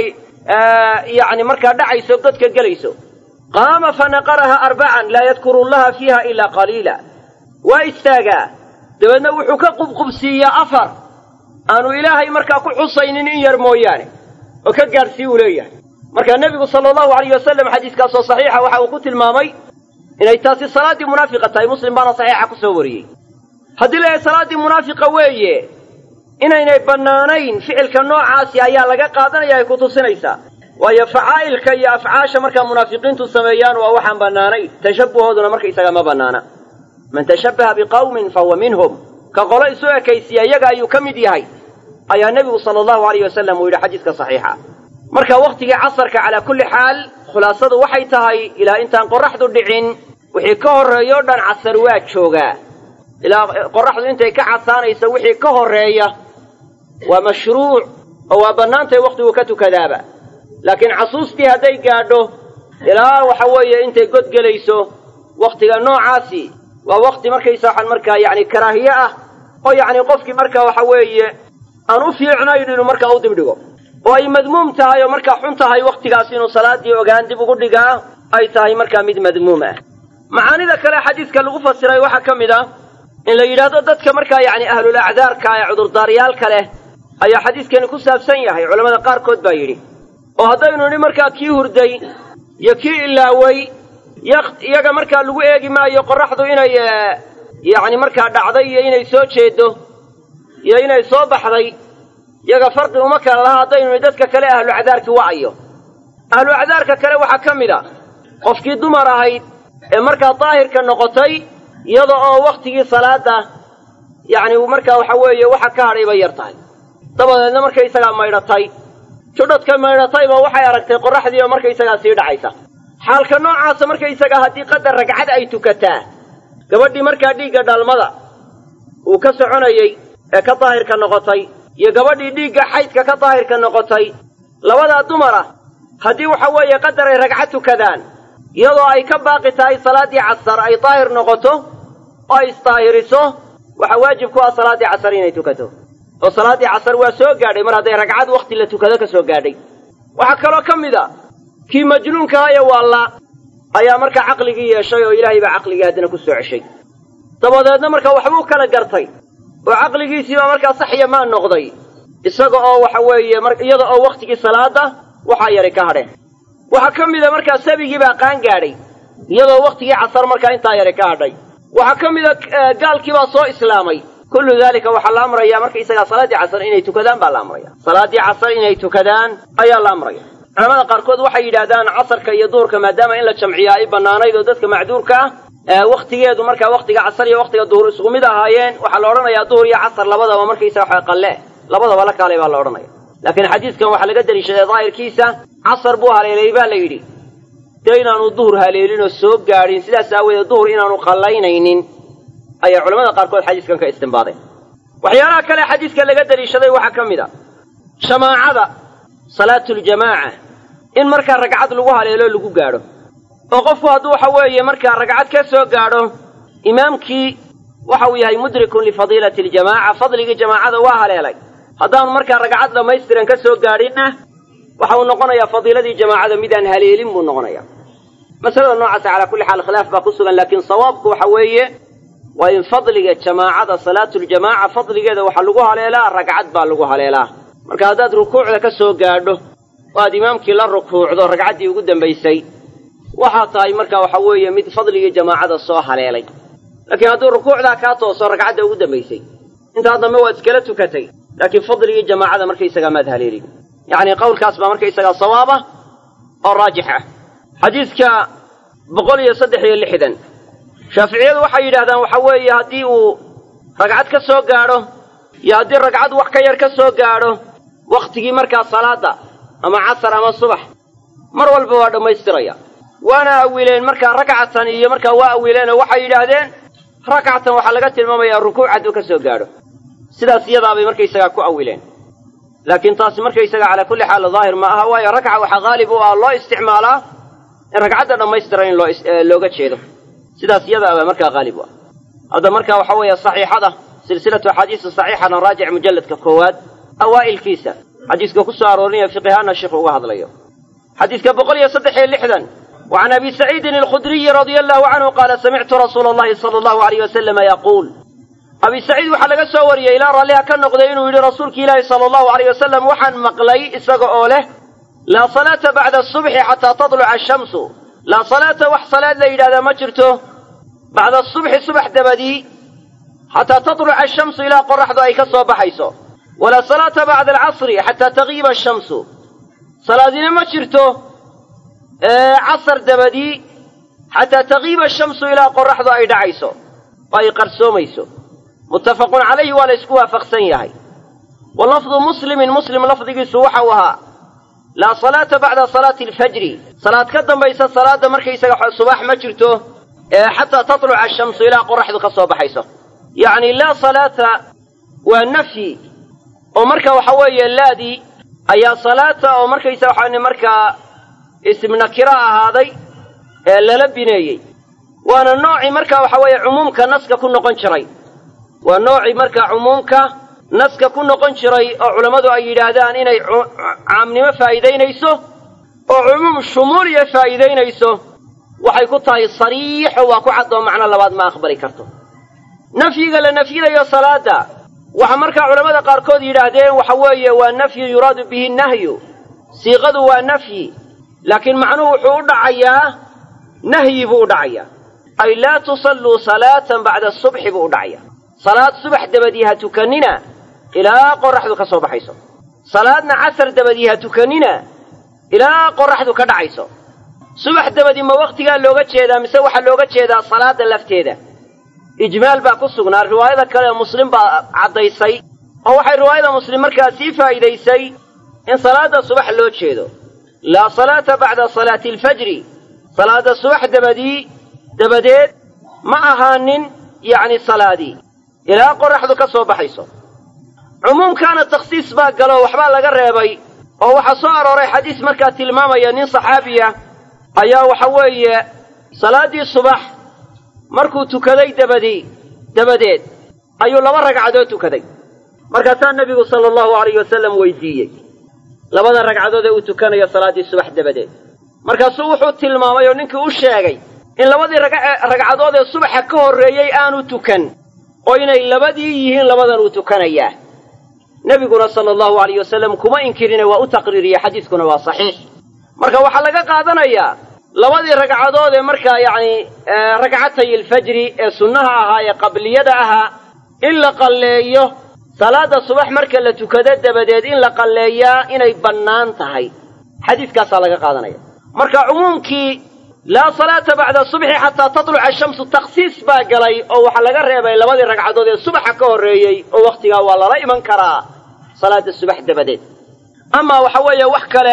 yacni markaa dhacayso dadka gelayso qaama fanaqaraha arbacan laa yadkuru llaha fiiha ilaa qaliila waa istaagaa dabeedna wuxuu ka qubqubsiiyaa afar aanu ilaahay markaa ku xusaynin in yar mooyaane oo ka gaadhsii uu leeyahay markaa nebigu sala allahu alayh wasalam xadiiskaasoo saxiixa waxa uu ku tilmaamay inay taasi salaaddii munaafiqa tahay muslim baana saxiixa ku soo wariyey haddii leeyahay salaaddii munaafiqa weeye inaynay bannaanayn ficilka noocaasi ayaa laga qaadanaya ay ku tusinaysaa waayo facaa'ilka iyo afcaasha markaa munaafiqiintu sameeyaan waa waxaan bannaanayn tashabbuhooduna markaysaga ma bannaana man tashabbaha biqawmin fahuwa minhum ka qolo isu ekaysiya iyaga ayuu ka mid yahay ayaa nebigu sala allahu alayh wasalam uu yidhi xadiiska saxiixa marka wakhtigii casarka calaa kulli xaal khulaasadu waxay tahay ilaa intaan qorraxdu dhicin wixii ka horreeyo dhan casar waa joogaa ilaa qorraxdu intay ka casaanayso wixii ka horreeya waa mashruuc oo waa bannaantay wakhtigu ka tukadaaba laakiin casuustii hadday gaadho ilaa waxa weeye intay godgelayso wakhtiga noocaasi waa wakhti markaysa waxaan markaa yacni karaahiye ah oo yacni qofkii markaa waxa weeye aan u fiicnayn inuu markaa u dibdhigo oo ay madmuum tahay oo markaa xun tahay wakhtigaas inuu salaaddii ogaan dib ugu dhigaa ay tahay markaa mid madmuum ah macaanida kale xadiiska lagu fasiray waxaa ka mid ah in la yidhaahdo dadka markaa yacni ahlul acdaarka ee cudurdaaryaalka leh ayaa xadiiskani ku saabsan yahay culammada qaarkood baa yidhi oo haddaynu nidhi markaa kii hurday iyo kii ilaaway iyaga markaa lagu eegi maayo qorraxdu inay yacni markaa dhacday iyo inay soo jeedo iyo inay soo baxday iyaga farqi uma kala laha haddaynu nidhi dadka kale ahlucadaarkii wa'ayo ahlucadaarka kale waxaa ka mid a qofkii dumar ahayd ee markaa daahirka noqotay iyada oo wakhtigii salaada yacni markaa waxa weeye waxa ka hadhay bay yar tahay dabadeedna markaysagaa maydhatay judhadka maydhatayba waxay aragtay qorraxdii oo markaysagaa sii dhacaysa xaalka noocaasa markaysagaa haddii qadar ragcad ay tukataa gabadhii markaa dhiigga dhalmada uu ka soconayey ee ka daahirka noqotay iyo gabadhii dhiigga xaydka ka daahirka noqotay labadaa dumar ah haddii waxa weeye qadar ay ragcad tukadaan iyadoo ay ka baaqi tahay salaaddii casar ay daahir noqoto oo ay isdaahiriso waxaa waajib ku ah salaaddii casar inay tukato oo salaaddii casar waa soo gaadhay mar hadday ragcad wakhti la tukado ka soo gaadhay waxaa kaloo ka mid a kii majnuunkaha ee waalla ayaa markaa caqligii yeeshay oo ilaahay baa caqligii haddana ku soo ceshay dabadeedna markaa waxbuu kala gartay oo caqligiisii baa markaa saxya maa noqday isaga oo waxa weeye iyada oo wakhtigii salaada waxaa yari ka hadheen waxaa ka mid a markaa sabigii baa qaan gaadhay iyadoo wakhtigii casar markaa intaa yari ka hadhay waxaa ka mid a gaalkii baa soo islaamay kullu daalika waxaa la amrayaa markaysagaa salaaddii casar inay tukadaan baa la amraya salaaddii casar inay tukadaan ayaa la amraya culamada qaarkood waxay yidhaahdaan casarka iyo duhurka maadaama in la jamciyaa ay bannaanayd oo dadka macduurka ah wakhtigeedu markaa wakhtiga casar iyo wakhtiga duhur isugu mid ahaayeen waxaa la odhanayaa duhur iyo casar labadaba markaysaga waxa qalle labadaba la kaalay baa la odhanaya laakiin xadiiskan waxaa laga daliishaday daahirkiisa casar buu haleelay baa la yidhi dee inaanu duhur haleelinoo soo gaadhin sidaas aaweedee duhur inaanu qallaynaynin ayaa culamada qaarkood xadiiskan ka istinbaadeen waxyaalaha kale xadiiska laga daliishaday waxaa ka mid a jamaacada salaatuljamaaca in markaa ragcad lagu haleelo lagu gaadho oo qofku hadduu waxa weeye markaa ragcad ka soo gaadho imaamkii waxa uu yahay mudrikun lifadiilati aljamaaca fadligii jamaacada waa haleelay haddaanu markaa ragcad dhammaystiran ka soo gaadhinna waxa uu noqonayaa fadiiladii jamaacada midaan haleelin buu noqonayaa masalada noocaasa calaa kulli xaal khilaaf baa ku sugan laakiin sawaabku waxa weeye waa in fadliga jamaacada salaatuljamaaca fadligeeda waxaa lagu haleelaa ragcad baa lagu haleelaa marka haddaad rukuucda ka soo gaadho oo aad imaamkii la rukuucdo ragcaddii ugu dambaysay waxaa tahay marka waxa weeye mid fadligii jamaacada soo haleelay laakiin hadduu rukuucdaa kaa tooso ragcadda ugu dambaysay intaa dambe waad iskala tukatay laakiin fadligii jamaacada markaysagaa maad haleelin yacni qowlkaas baa markaysagaa sawaaba oo raajix ah xadiidka 163 shaaficiyadu waxay yidhahdaan waxa weeye haddii uu ragcad ka soo gaadho iyo haddii ragcad wax ka yar ka soo gaadho wakhtigii markaa salaada ama casar ama subax mar walba waa dhammaystiraya waana awileen markaa ragcatan iyo markaa waa awiileenoo waxay yidhaahdeen ragcatan waxaa laga tilmaamayaa rukuuc hadduu ka soo gaadho sidaas iyadaabay markaysagaa ku awileen laakiin taasi markaysaga calaa kulli xaal daahir ma aha waayo ragca waxaa haalib u ah loo isticmaalaa in ragcadda dhammaystiran in looga jeedo sidaas iyadaabaa markaa haalib u ah hadda markaa waxa weeye saxiixada silsilatu axaadiisa saxiixana raajic mujalladka koowaad awaa'ilkiisa xadiiska ku soo aroorinaya fiqihaana sheikhu uga hadlayo xadiiska 163 وعن أبي سعيد الخدري رضي الله عنه قال سمعت رسول الله صلى الله عليه وسلم يقول أبي سعيد وحلق السورية إلى راليها كان نقضين إلى رسولك إلهي صلى الله عليه وسلم وحن مقلي إساقوا له لا صلاة بعد الصبح حتى تطلع الشمس لا صلاة وحصلاة ليلة هذا ما جرته بعد الصبح صبح دبدي حتى تطلع الشمس إلى قرح ذلك الصبح حيثو ولا صلاة بعد العصر حتى تغيب الشمس صلاة ما جرته عصر دبدي حتى تغيب الشمس إلى قرح ذلك دعيسو أي قرسوميسو متفق عليه ولا يسكوها فقسن يهي ولفظ مسلم لفظه سوحوها لا صلاة بعد صلاة الفجر صلاة كدن بيس صلاة مركي صباح ما جرته حتى تطلع الشمس إلى قرحة كصوب حيث يعني لا صلاة والنفي ومركا وحوي اللادي أي صلاة ومركا يسوحني مركا اسم نكراء هذا للبنيي وانا النوع مركا وحوي عمومك نسك كنا قنشري والنوع مركا عمومك نسك كنا قنشري علماء أي يرادان إن عامني ما فايدين يسو وعموم الشمول يفايدين يسو وحيكون صريح وكعدوا معنا لبعض ما أخبري كرتو نفي قال نفي يا صلاة وحمرك علماء قاركود يرادين وحوي والنفي يراد به النهي صيغه والنفي لكن معنوه حول دعيا نهي بو دعيا أي لا تصلوا صلاة بعد الصبح بو دعيا صلاة صبح دبديها تكننا إلى قرحدك صبح يسو صلاة عصر دبديها تكننا إلى قرحدك دعيسو صبح دبدي ما وقت قال لوغا جيدا مسوح لوغا جيدا صلاة لفتيدا إجمال با كسغنا رواية كلا مسلم با عديسي أو حي رواية مسلم مركا سيفا إليسي إن صلاة الصبح لو جيدو لا صلاة بعد صلاة الفجر صلاة الصبح دبديت ما أهانن يعني صلاة دي إلى قرحدك صبح يسو عموم كان التخصيص با قالوا وحبال لقريبي أو حصار وري حديث مركا تلماما ينين صحابية أيا وحوي صلاة الصبح markuu tukaday dabadeed ayuu laba ragcadood tukaday markaasaa nabigu sallallahu alayhi wasallam weydiiyey labada ragcadood ee uu tukanayo salaadii subax dabadeed markaasuu wuxuu tilmaamay oo ninkii u sheegay in labadii ragcadood ee subaxa ka horeeyay aanu tukan oo inay labadii yihiin labadan uu tukanayaa nabiguna sallallahu alayhi wasallam kuma inkirin waa u taqriiriyay xadiiskuna waa saxiix marka waxa laga qaadanayaa labadii ragcadood ee markaa yani ragcatay alfajr ee sunnaha ahaa ee qabliyada ahaa in la qalleeyo salaada subax marka la tukado dabadeed in la qalleeyaa inay bannaan tahay xadiiskaasaa laga qaadanaya marka cumuumkii laa salaata bacda subxi xataa tatluca ashamsu takhsiis baa galay oo waxaa laga reebay labadii ragcadood ee subaxa ka horreeyey oo wakhtigaa waa lala iman karaa salaada subax dabadeed ama waxa weeye wax kale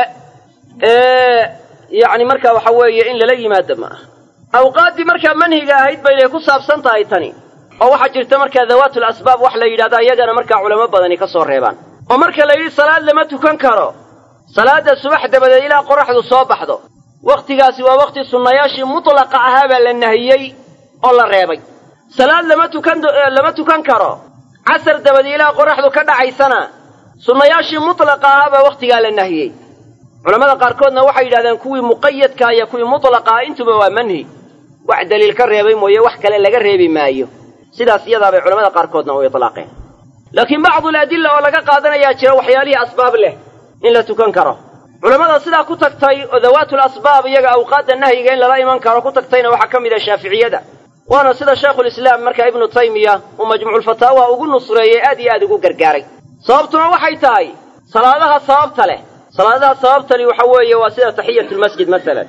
يعني مركا وحوية إن للي ما دماء أوقات مركا منهجة هيد بيلي كصاب سنتا هيتاني أو حجرت مركا ذوات الأسباب وحلا يلادا يجانا مركا علماء بدني كصور ريبان ومركا ليلي صلاة لما تكنكرو صلاة الصبح دبدا إلى قرح ذو صباح ذو وقت قاسي ووقت الصنياشي مطلق هذا للنهيي الله ريبي صلاة لما تكنكرو عسر دبدا إلى قرح ذو كدا عيسنا صنياشي مطلق هذا وقت قال النهيي علماء قاركودنا waxay yiraahdaan kuwii muqayyadka iyo kuwii mutlaqa intuba waa manhi wax daliil ka reebay mooyee wax kale laga reebi maayo sidaas iyada bay culimada qaarkoodna u itlaaqeen laakiin bacd al-adilla oo laga qaadanaya jira waxyaalihi asbaab leh in la tukan karo culimada sidaa ku tagtay oo dawaatul asbaab iyaga awqaadda nahyiga in la iman karo ku tagtayna waxa kamid ah shaafiiciyada waana sida shaykhul islaam marka ibnu taymiya oo majmuucul fataawa ugu nusreeyay aad iyo aad ugu gargaaray sababtuna waxay tahay salaadaha sababta leh صلاة صابت لي وحوية واسدة تحية المسجد مثلا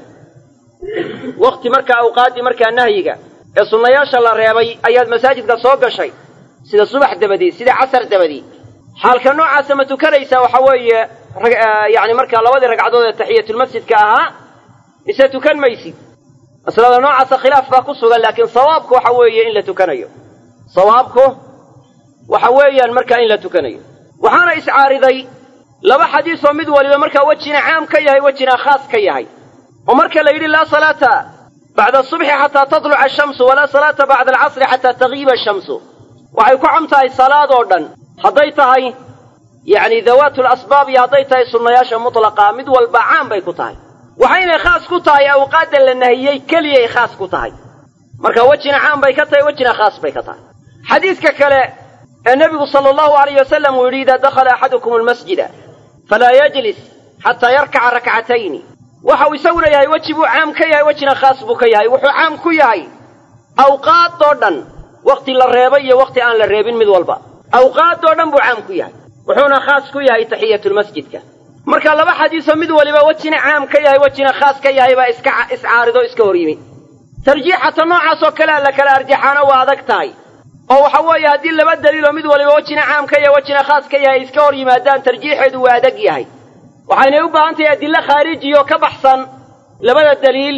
وقت مركا أوقات مركا النهيجة الصنياش الله ريابي أياد مساجد قصوق شيء سيدا صبح دبدي سيدا عصر دبدي حال كنوع عاصمة كريسة وحوية يعني مركا لوادي رقعدود تحية المسجد كاها إسا تكن ميسي الصلاة نوع عصر خلاف باقصه لكن صوابك وحوية إن لا تكنيو صوابك وحوية المركا إن لا تكنيو وحانا إسعار ذي لما حديث ومد ولما مركا وجهنا عام كيهي وجهنا خاص كيهي ومركا ليلي لا صلاة بعد الصبح حتى تطلع الشمس ولا صلاة بعد العصر حتى تغيب الشمس وحيكو عمتها الصلاة دوردن حضيتها يعني ذوات الأسباب يهضيتها صنياشا مطلقة مد والبعام بيكوتها وحين خاص كوتها أوقات لأنهي كليه خاص كوتها مركا وجهنا عام بيكتها وجهنا خاص بيكتها حديث كلا النبي صلى الله عليه وسلم يريد دخل أحدكم المسجد فلا يجلس حتى يركع ركعتين وحو يسوي ياي وجهه عام كياي وجهنا خاص بكياي وحو عام كياي أوقات دودن وقت للريبية وقت آن للريبين مذ والبا أوقات دودن بو عام كياي وحونا خاص كياي تحية المسجد كا مركا لبا حديث مذ ولبا وجهنا عام كياي وجهنا خاص كياي با إسعاردو إسكوريمي ترجيحة نوعا سوكلا لك الأرجحان وادكتاي oo waxa weeye haddii laba daliiloo mid waliba wejina caamka iyo wejina khaas ka yahay iska hor yimaadaan tarjiixeedu waa adag yahay waxaynay u baahan tahay adilla khaarijiyo ka baxsan labada daliil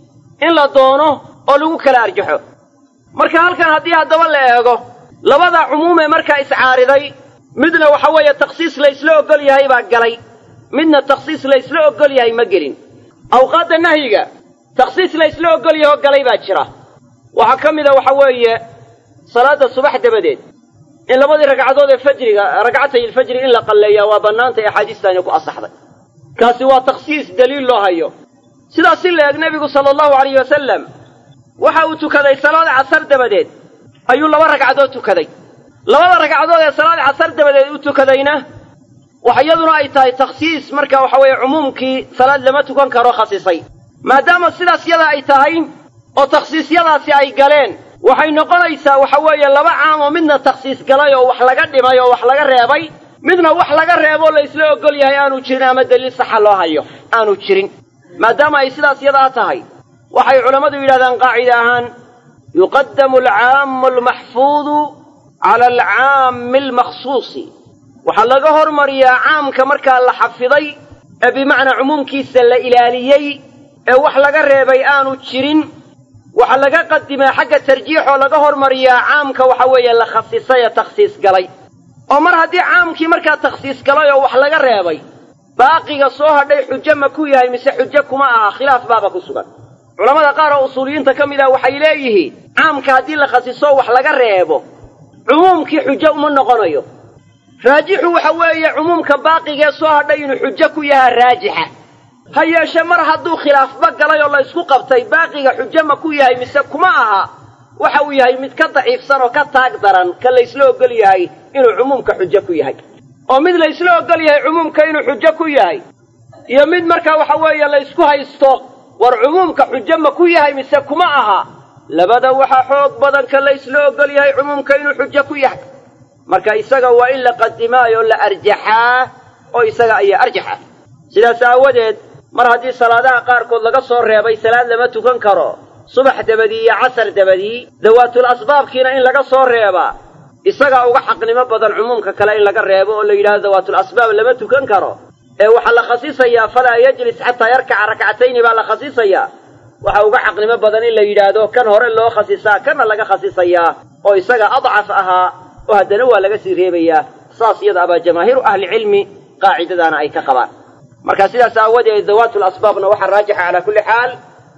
in la doono oo lagu kala arjaxo marka halkan haddii haddaba la eego labada cumuumee markaa iscaariday midna waxa weeye takhsiis la isla ogol yahay baa galay midna takhsiis la isla ogol yahay ma gelin awqaadda nahyiga takhsiis la isla ogol yahay oo galay baa jira waxaa ka mida waxa weeye salaada subax dabadeed in labadii ragcadood ee fajriga ragcatay alfajri in la qalleeyaa waa bannaantay axaadiistaani ku asaxday kaasi waa takhsiis daliil loo hayo sidaas si la eg nebigu sala allahu calayhi wasalam waxa uu tukaday salaada casar dabadeed ayuu laba ragcadood tukaday labada ragcadood ee salaada casar dabadeed u tukadayna waxa iyaduna ay tahay takhsiis marka waxa weeye cumuumkii salaad lama tukan karo khasisay maadaama sidaas yada ay tahay oo takhsiisyadaasi ay galeen waxay noqonaysaa waxa weeye laba caam oo midna takhsiis galay oo wax laga dhimay oo wax laga reebay midna wax laga reeboo la isla ogol yahay aanu jirin ama daliil saxa loo hayo aanu jirin maadaama ay sidaas yadaa tahay waxay culammadu yidhahdaan qaacida ahaan yuqaddamu alcaamu almaxfuudu cala alcaami almakhsuusi waxaa laga hormariyaa caamka markaa la xafiday ee bimacnaa cumuumkiisa la ilaaliyey ee wax laga reebay aanu jirin waxaa laga qadimaa xagga tarjiixoo laga hormariyaa caamka waxa weeye la khasisay ee takhsiis galay oo mar haddii caamkii markaa takhsiis galay oo wax laga reebay baaqiga soo hadhay xujo ma ku yahay mise xujo kuma aha khilaaf baaba ku sugan culammada qaar oo usuuliyiinta ka mid ah waxay leeyihiin caamka haddii la khasiso wax laga reebo cumuumkii xujo uma noqonayo raajixu waxa weeye cumuumka baaqigee soo hadhay inuu xujo ku yahaa raajixa ha yeeshe mar hadduu khilaafba galay oo la isku qabtay baaqiga xujo ma ku yahay mise kuma aha waxa uu yahay mid ka daciifsan oo ka taag daran ka la isla ogol yahay inuu cumuumka xujo ku yahay oo mid la isla ogol yahay cumuumka inuu xujo ku yahay iyo mid markaa waxa weeye la isku haysto war cumuumka xujo ma ku yahay mise kuma aha labada waxaa xoog badan ka la isla ogol yahay cumuumka inuu xujo ku yahay marka isaga waa in la qadimaayo la arjaxaa oo isaga ayaa arjaxa sidaas aawadeed mar haddii salaadaha qaarkood laga soo reebay salaad lama tukan karo subax dabadii iyo casar dabadii dawaatul asbaabkiina in laga soo reebaa isagaa uga xaqnimo badan cumuumka kale in laga reebo oo la yidhahdo dawaatul asbaab lama tukan karo ee waxaa la khasisayaa falaa yajlis xataa yarkaca rakcatayni baa la khasisayaa waxa uga xaqnimo badan in la yidhaahdo kan hore loo khasisaa kana laga khasisayaa oo isaga adcaf ahaa oo haddana waa laga sii reebayaa saas iyada abaa jamaahiiru ahlicilmi qaacidadaana ay ka qabaan marka sidaas aawadeed dawaatul asbaabna waxaa raajixa calaa kulli xaal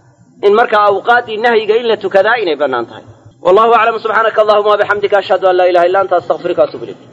in markaa awqaaddii nahyiga in la tukadaa inay bannaan tahay wallahu aclam subxaanaka allahuma wabixamdika ashhadu an laa ilaha illa anta astaghfiruka waatubu ilayk